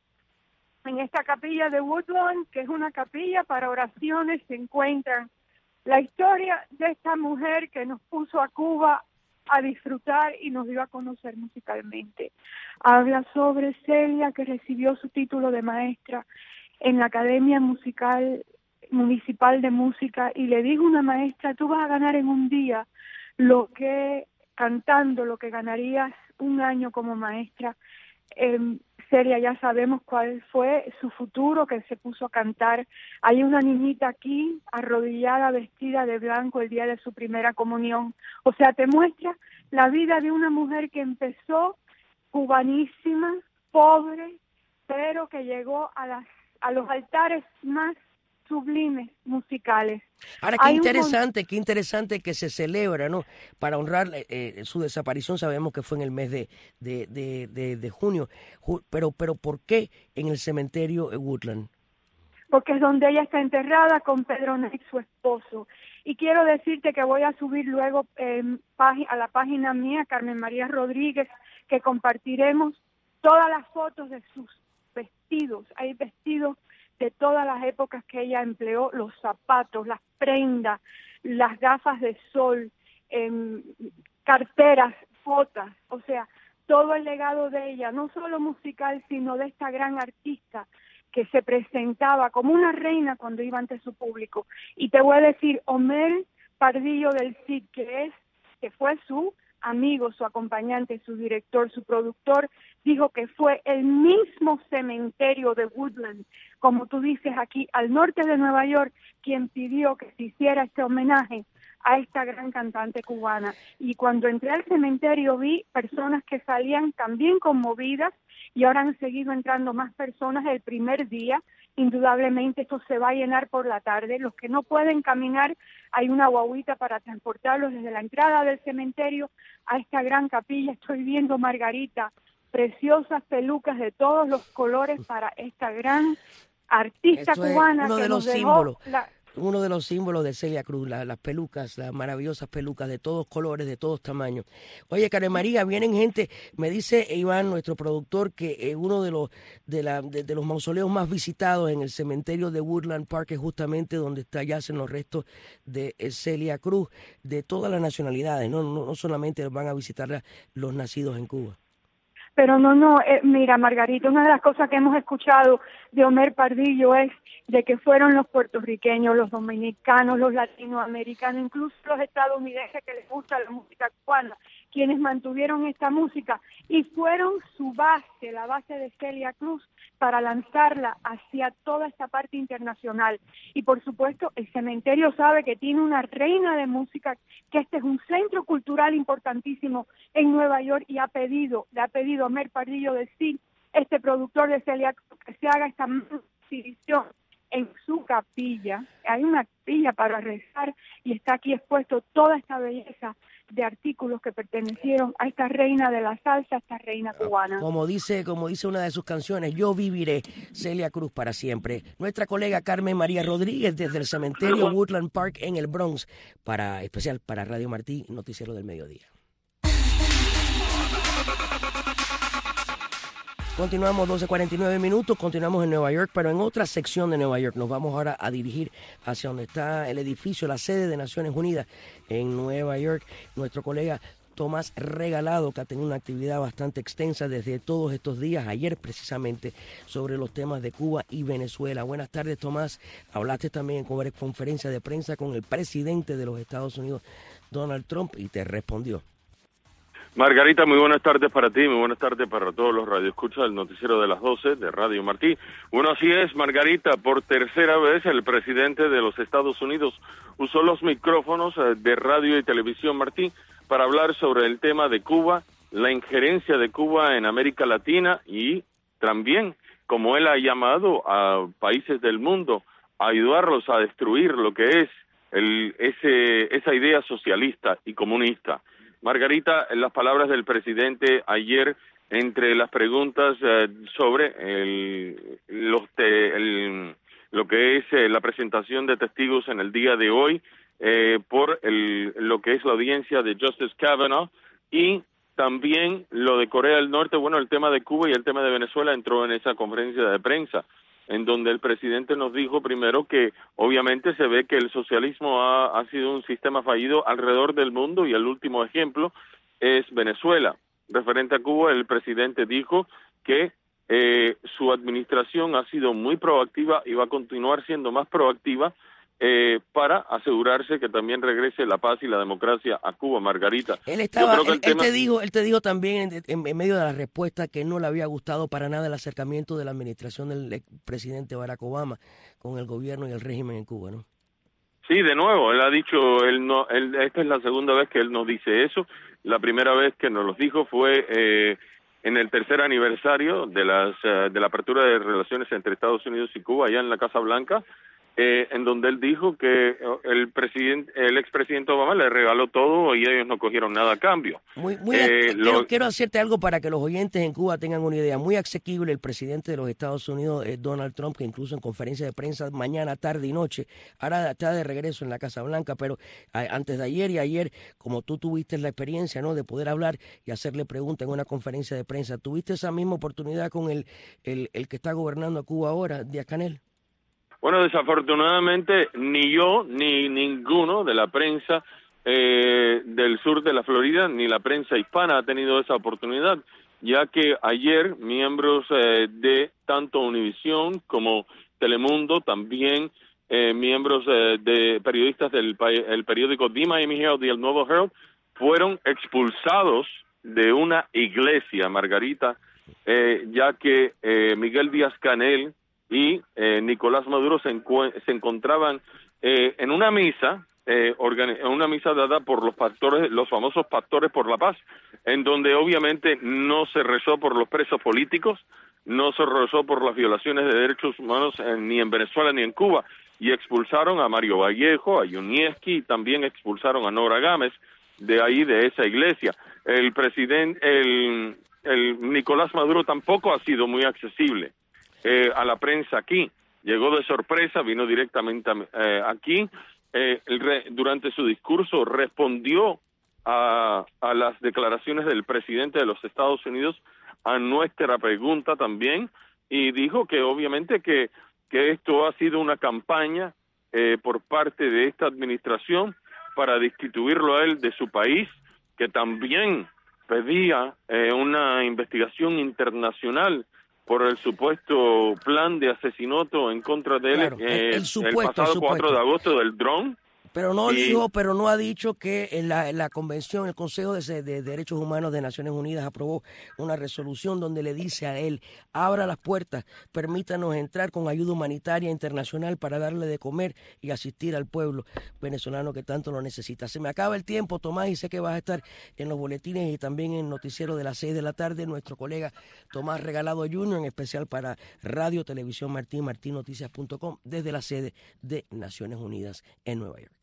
En esta capilla de Woodlawn, que es una capilla para oraciones, se encuentran la historia de esta mujer que nos puso a Cuba a disfrutar y nos dio a conocer musicalmente. Habla sobre Celia, que recibió su título de maestra en la Academia Musical Municipal de Música, y le dijo una maestra: tú vas a ganar en un día lo que, cantando, lo que ganarías un año como maestra. Eh, Celia, ya sabemos cuál fue su futuro, que se puso a cantar. Hay una niñita aquí, arrodillada, vestida de blanco el día de su primera comunión. O sea, te muestra la vida de una mujer que empezó cubanísima, pobre, pero que llegó a, las, a los altares más sublimes musicales. Ahora, qué interesante, qué interesante que se celebra, ¿no? Para honrar eh, su desaparición. Sabemos que fue en el mes de, de, de, de, de junio, pero, pero ¿por qué en el cementerio Woodland? Porque es donde ella está enterrada con Pedro Ney, su esposo. Y quiero decirte que voy a subir luego eh, a la página mía, Carmen María Rodríguez, que compartiremos todas las fotos de sus vestidos. Hay vestidos de todas las épocas que ella empleó, los zapatos, las prendas, las gafas de sol, eh, carteras, botas, o sea, todo el legado de ella, no solo musical, sino de esta gran artista que se presentaba como una reina cuando iba ante su público. Y te voy a decir, Omer Pardillo del Cid, que es, que fue su amigo, su acompañante, su director, su productor, dijo que fue el mismo cementerio de Woodland, como tú dices aquí, al norte de Nueva York, quien pidió que se hiciera este homenaje a esta gran cantante cubana. Y cuando entré al cementerio vi personas que salían también conmovidas, y ahora han seguido entrando más personas el primer día. Indudablemente esto se va a llenar por la tarde. Los que no pueden caminar, hay una guaguita para transportarlos desde la entrada del cementerio a esta gran capilla. Estoy viendo, Margarita, preciosas pelucas de todos los colores para esta gran artista Eso cubana es uno que de nos los dejó símbolos. la... Uno de los símbolos de Celia Cruz, la, las pelucas, las maravillosas pelucas de todos colores, de todos tamaños. Oye, Carmen María, vienen gente, me dice Iván, nuestro productor, que eh, uno de los de, la, de, de los mausoleos más visitados en el cementerio de Woodland Park es justamente donde está, yacen los restos de eh, Celia Cruz, de todas las nacionalidades, no, no, no solamente van a visitarla los nacidos en Cuba. Pero no, no, eh, mira, Margarita, una de las cosas que hemos escuchado de Omer Pardillo es de que fueron los puertorriqueños, los dominicanos, los latinoamericanos, incluso los estadounidenses que les gusta la música cubana, quienes mantuvieron esta música y fueron su base, la base de Celia Cruz, para lanzarla hacia toda esta parte internacional. Y por supuesto, el cementerio sabe que tiene una reina de música, que este es un centro cultural importantísimo en Nueva York, y ha pedido, le ha pedido a Omer Pardillo del C I D, este productor de Celia Cruz, que se haga esta exhibición capilla, hay una capilla para rezar y está aquí expuesto toda esta belleza de artículos que pertenecieron a esta reina de la salsa, esta reina cubana. Como dice, como dice una de sus canciones, yo viviré, Celia Cruz para siempre. Nuestra colega Carmen María Rodríguez desde el cementerio Woodland Park en el Bronx, para especial para Radio Martí, Noticiero del Mediodía. Continuamos doce cuarenta y nueve minutos, continuamos en Nueva York, pero en otra sección de Nueva York. Nos vamos ahora a dirigir hacia donde está el edificio, la sede de Naciones Unidas en Nueva York. Nuestro colega Tomás Regalado, que ha tenido una actividad bastante extensa desde todos estos días, ayer precisamente, sobre los temas de Cuba y Venezuela. Buenas tardes, Tomás. Hablaste también en conferencia de prensa con el presidente de los Estados Unidos, Donald Trump, y te respondió. Margarita, muy buenas tardes para ti, muy buenas tardes para todos los radioescuchas del noticiero de las doce de Radio Martí. Bueno, así es, Margarita, por tercera vez el presidente de los Estados Unidos usó los micrófonos de Radio y Televisión Martí para hablar sobre el tema de Cuba, la injerencia de Cuba en América Latina y también, como él ha llamado a países del mundo, a ayudarlos a destruir lo que es el, ese, esa idea socialista y comunista. Margarita, en las palabras del presidente ayer, entre las preguntas eh, sobre el, los te, el, lo que es eh, la presentación de testigos en el día de hoy eh, por el, lo que es la audiencia de Justice Kavanaugh y también lo de Corea del Norte, bueno, el tema de Cuba y el tema de Venezuela entró en esa conferencia de prensa, en donde el presidente nos dijo primero que obviamente se ve que el socialismo ha, ha sido un sistema fallido alrededor del mundo y el último ejemplo es Venezuela. Referente a Cuba, el presidente dijo que eh, su administración ha sido muy proactiva y va a continuar siendo más proactiva eh, para asegurarse que también regrese la paz y la democracia a Cuba, Margarita. Él estaba, Yo creo que él, el tema... él te dijo, él te dijo también en, en, en medio de la respuesta que no le había gustado para nada el acercamiento de la administración del presidente Barack Obama con el gobierno y el régimen en Cuba, ¿no? Sí, de nuevo, él ha dicho, él no, él, esta es la segunda vez que él nos dice eso. La primera vez que nos lo dijo fue eh, en el tercer aniversario de las uh, de la apertura de relaciones entre Estados Unidos y Cuba, allá en la Casa Blanca. Eh, en donde él dijo que el presidente, el expresidente Obama le regaló todo y ellos no cogieron nada a cambio. Muy, muy eh, quiero, lo... quiero hacerte algo para que los oyentes en Cuba tengan una idea. Muy asequible el presidente de los Estados Unidos, eh, Donald Trump, que incluso en conferencia de prensa mañana, tarde y noche, ahora está de regreso en la Casa Blanca, pero a, antes de ayer y ayer, como tú tuviste la experiencia, ¿no?, de poder hablar y hacerle preguntas en una conferencia de prensa, ¿tuviste esa misma oportunidad con el, el, el que está gobernando a Cuba ahora, Díaz-Canel? Bueno, desafortunadamente ni yo ni ninguno de la prensa eh, del sur de la Florida ni la prensa hispana ha tenido esa oportunidad, ya que ayer miembros eh, de tanto Univisión como Telemundo, también eh, miembros eh, de periodistas del el periódico The Miami Herald y el Nuevo Herald fueron expulsados de una iglesia, Margarita, eh, ya que eh, Miguel Díaz-Canel y eh, Nicolás Maduro se, encu- se encontraban eh, en una misa, eh, organi- en una misa dada por los pastores, los famosos pastores por la paz, en donde obviamente no se rezó por los presos políticos, no se rezó por las violaciones de derechos humanos en, ni en Venezuela ni en Cuba, y expulsaron a Mario Vallejo, a Yunieski, y también expulsaron a Nora Gámez de ahí, de esa iglesia. El presidente, el, el Nicolás Maduro tampoco ha sido muy accesible Eh, a la prensa aquí. Llegó de sorpresa, vino directamente eh, aquí, eh, el re, durante su discurso respondió a, a las declaraciones del presidente de los Estados Unidos, a nuestra pregunta también, y dijo que obviamente que, que esto ha sido una campaña eh, por parte de esta administración para destituirlo a él de su país, que también pedía eh, una investigación internacional por el supuesto plan de asesinato en contra de él, claro, eh, el, el, supuesto, el pasado el cuatro de agosto del dron. Pero no Y- dijo, pero no ha dicho que en la, en la convención, el Consejo de, de Derechos Humanos de Naciones Unidas aprobó una resolución donde le dice a él, abra las puertas, permítanos entrar con ayuda humanitaria internacional para darle de comer y asistir al pueblo venezolano que tanto lo necesita. Se me acaba el tiempo, Tomás, y sé que vas a estar en los boletines y también en el noticiero de las seis de la tarde, nuestro colega Tomás Regalado junior, en especial para Radio Televisión Martín, martín noticias punto com, desde la sede de Naciones Unidas en Nueva York.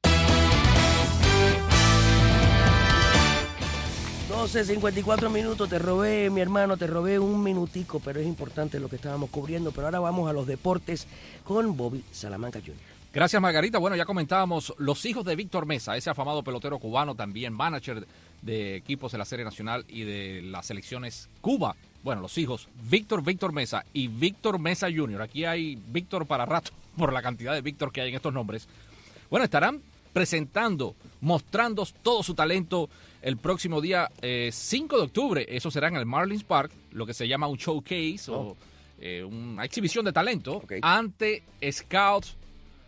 doce cincuenta y cuatro minutos, te robé, mi hermano, te robé un minutico, pero es importante lo que estábamos cubriendo. Pero ahora vamos a los deportes con Bobby Salamanca junior Gracias, Margarita. Bueno, ya comentábamos los hijos de Víctor Mesa, ese afamado pelotero cubano, también manager de equipos de la Serie Nacional y de las selecciones Cuba. Bueno, los hijos, Víctor Víctor Mesa y Víctor Mesa junior Aquí hay Víctor para rato por la cantidad de Víctor que hay en estos nombres. Bueno, estarán presentando, mostrando todo su talento el próximo día eh, cinco de octubre. Eso será en el Marlins Park, lo que se llama un showcase oh. o eh, una exhibición de talento okay. ante scouts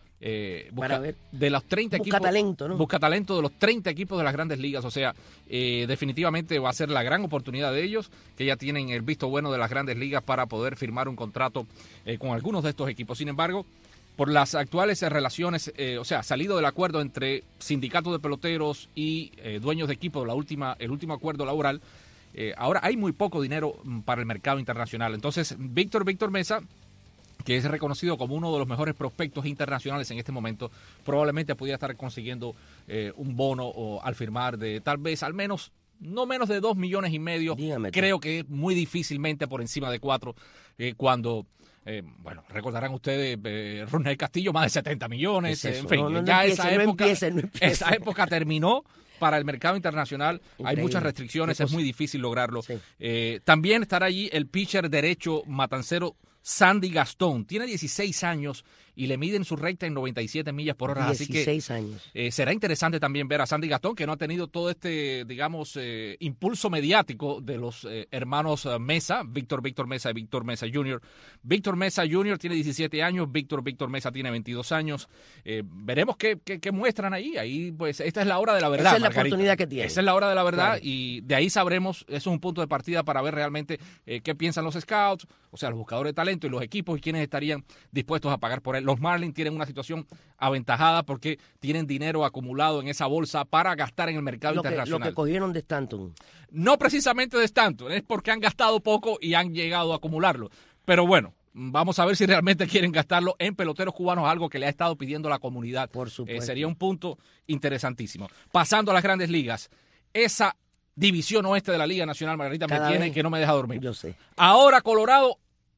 eh, busca, de los treinta busca equipos. Talento, ¿no? Busca talento de los treinta equipos de las grandes ligas. O sea, eh, definitivamente va a ser la gran oportunidad de ellos, que ya tienen el visto bueno de las grandes ligas para poder firmar un contrato eh, con algunos de estos equipos. Sin embargo, por las actuales relaciones, eh, o sea, salido del acuerdo entre sindicatos de peloteros y eh, dueños de equipo, la última, el último acuerdo laboral, eh, ahora hay muy poco dinero para el mercado internacional. Entonces, Víctor Víctor Mesa, que es reconocido como uno de los mejores prospectos internacionales en este momento, probablemente pudiera estar consiguiendo eh, un bono o al firmar de tal vez al menos no menos de dos millones y medio. Dígame, creo que muy difícilmente por encima de cuatro eh, cuando Eh, bueno, recordarán ustedes, eh, Ronald Castillo, más de setenta millones, es en fin, no, no, ya no empiece, esa, época, no empiece, no empiece. esa época terminó para el mercado internacional. Increíble. Hay muchas restricciones, es muy difícil lograrlo. Sí. Eh, también estará allí el pitcher derecho matancero Sandy Gastón, tiene dieciséis años y le miden su recta en noventa y siete millas por hora. dieciséis así que años. Eh, será interesante también ver a Sandy Gastón, que no ha tenido todo este, digamos, eh, impulso mediático de los eh, hermanos Mesa, Víctor Víctor Mesa y Víctor Mesa junior Víctor Mesa junior tiene diecisiete años, Víctor Víctor Mesa tiene veintidós años. Eh, veremos qué, qué, qué muestran ahí. Ahí, pues, esta es la hora de la verdad, Esa es la Margarita. oportunidad que tiene. Esa es la hora de la verdad, claro. Y de ahí sabremos, eso es un punto de partida para ver realmente eh, qué piensan los scouts, o sea, los buscadores de talento y los equipos y quiénes estarían dispuestos a pagar por él. Los Marlins tienen una situación aventajada porque tienen dinero acumulado en esa bolsa para gastar en el mercado lo que, internacional. Lo que cogieron de Stanton. No precisamente de Stanton, es porque han gastado poco y han llegado a acumularlo. Pero bueno, vamos a ver si realmente quieren gastarlo en peloteros cubanos, algo que le ha estado pidiendo la comunidad. Por supuesto. Eh, sería un punto interesantísimo. Pasando a las grandes ligas, esa división oeste de la Liga Nacional, Margarita, Cada me tiene vez. que no me deja dormir. Yo sé. Ahora Colorado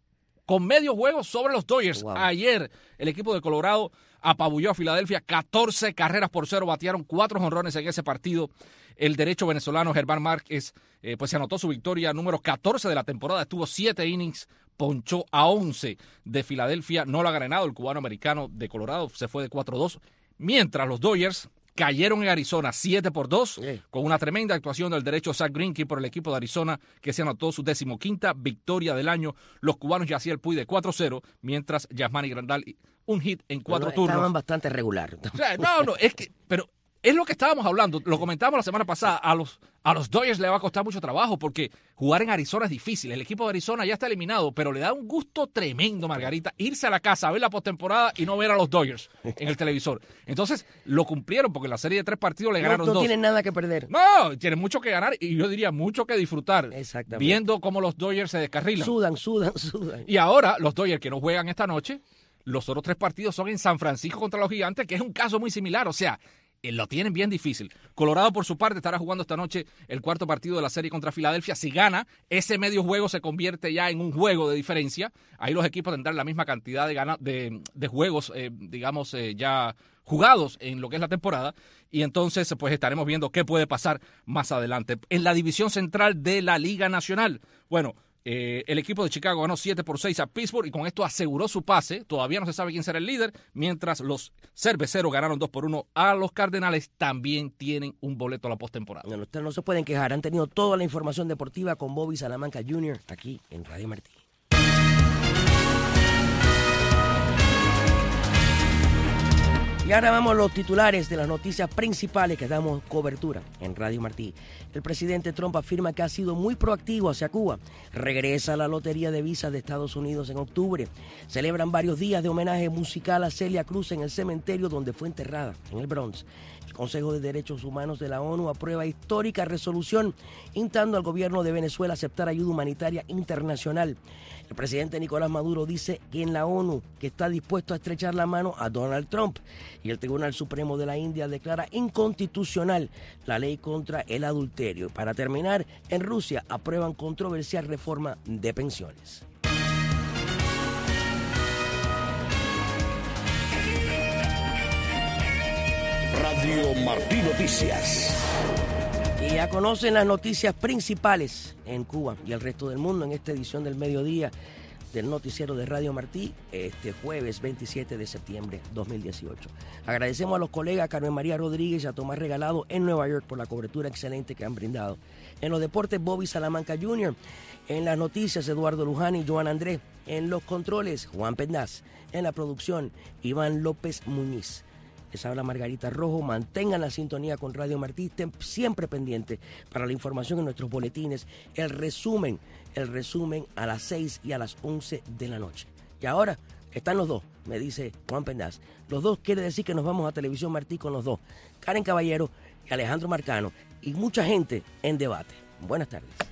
con medio juego sobre los Dodgers. Wow. Ayer el equipo de Colorado apabulló a Filadelfia, catorce carreras por cero, batearon cuatro jonrones en ese partido. El derecho venezolano Germán Márquez eh, pues se anotó su victoria número catorce de la temporada, estuvo siete innings, ponchó a once de Filadelfia, no lo ha ganado el cubano americano de Colorado, se fue de cuatro dos, mientras los Dodgers cayeron en Arizona siete por dos, sí. con una tremenda actuación del derecho Zach Greinke por el equipo de Arizona, que se anotó su decimoquinta victoria del año. Los cubanos Yaciel Puy de cuatro cero, mientras Yasmani Grandal un hit en cuatro bueno, turnos. Estaban bastante regular. O sea, no, no, es que, pero es lo que estábamos hablando, lo comentábamos la semana pasada, a los, a los Dodgers le va a costar mucho trabajo porque jugar en Arizona es difícil. El equipo de Arizona ya está eliminado, pero le da un gusto tremendo, Margarita, irse a la casa a ver la postemporada y no ver a los Dodgers en el televisor. Entonces, lo cumplieron porque en la serie de tres partidos le ganaron no, no dos. No tienen nada que perder. No, tienen mucho que ganar y yo diría mucho que disfrutar. Exactamente. Viendo cómo los Dodgers se descarrilan. Sudan, sudan, sudan. Y ahora, los Dodgers que no juegan esta noche, los otros tres partidos son en San Francisco contra los Gigantes, que es un caso muy similar, o sea, lo tienen bien difícil. Colorado, por su parte, estará jugando esta noche el cuarto partido de la serie contra Filadelfia. Si gana, ese medio juego se convierte ya en un juego de diferencia. Ahí los equipos tendrán la misma cantidad de, gana, de, de juegos, eh, digamos, eh, ya jugados en lo que es la temporada. Y entonces, pues, estaremos viendo qué puede pasar más adelante. En la división central de la Liga Nacional, bueno, Eh, el equipo de Chicago ganó siete por seis a Pittsburgh y con esto aseguró su pase. Todavía no se sabe quién será el líder, mientras los cerveceros ganaron dos por uno a los Cardenales. También tienen un boleto a la postemporada. No, ustedes no se pueden quejar, han tenido toda la información deportiva con Bobby Salamanca junior aquí en Radio Martí. Y ahora vamos a los titulares de las noticias principales que damos cobertura en Radio Martí. El presidente Trump afirma que ha sido muy proactivo hacia Cuba. Regresa a la lotería de visas de Estados Unidos en octubre. Celebran varios días de homenaje musical a Celia Cruz en el cementerio donde fue enterrada, en el Bronx. El Consejo de Derechos Humanos de la ONU aprueba histórica resolución instando al gobierno de Venezuela a aceptar ayuda humanitaria internacional. El presidente Nicolás Maduro dice que en la ONU que está dispuesto a estrechar la mano a Donald Trump. Y el Tribunal Supremo de la India declara inconstitucional la ley contra el adulterio. Y para terminar, en Rusia aprueban controversial reforma de pensiones. Radio Martí Noticias. Y ya conocen las noticias principales en Cuba y el resto del mundo en esta edición del mediodía del noticiero de Radio Martí, este jueves veintisiete de septiembre de dos mil dieciocho. Agradecemos a los colegas Carmen María Rodríguez y a Tomás Regalado en Nueva York por la cobertura excelente que han brindado. En los deportes, Bobby Salamanca junior En las noticias, Eduardo Luján y Joan Andrés. En los controles, Juan Pendaz. En la producción, Iván López Muñiz. Les habla Margarita Rojo. Mantengan la sintonía con Radio Martí. Estén siempre pendientes para la información en nuestros boletines. El resumen, el resumen a las seis y a las once de la noche. Y ahora están los dos, me dice Juan Pendaz. Los dos quiere decir que nos vamos a Televisión Martí con los dos. Karen Caballero y Alejandro Marcano. Y mucha gente en debate. Buenas tardes.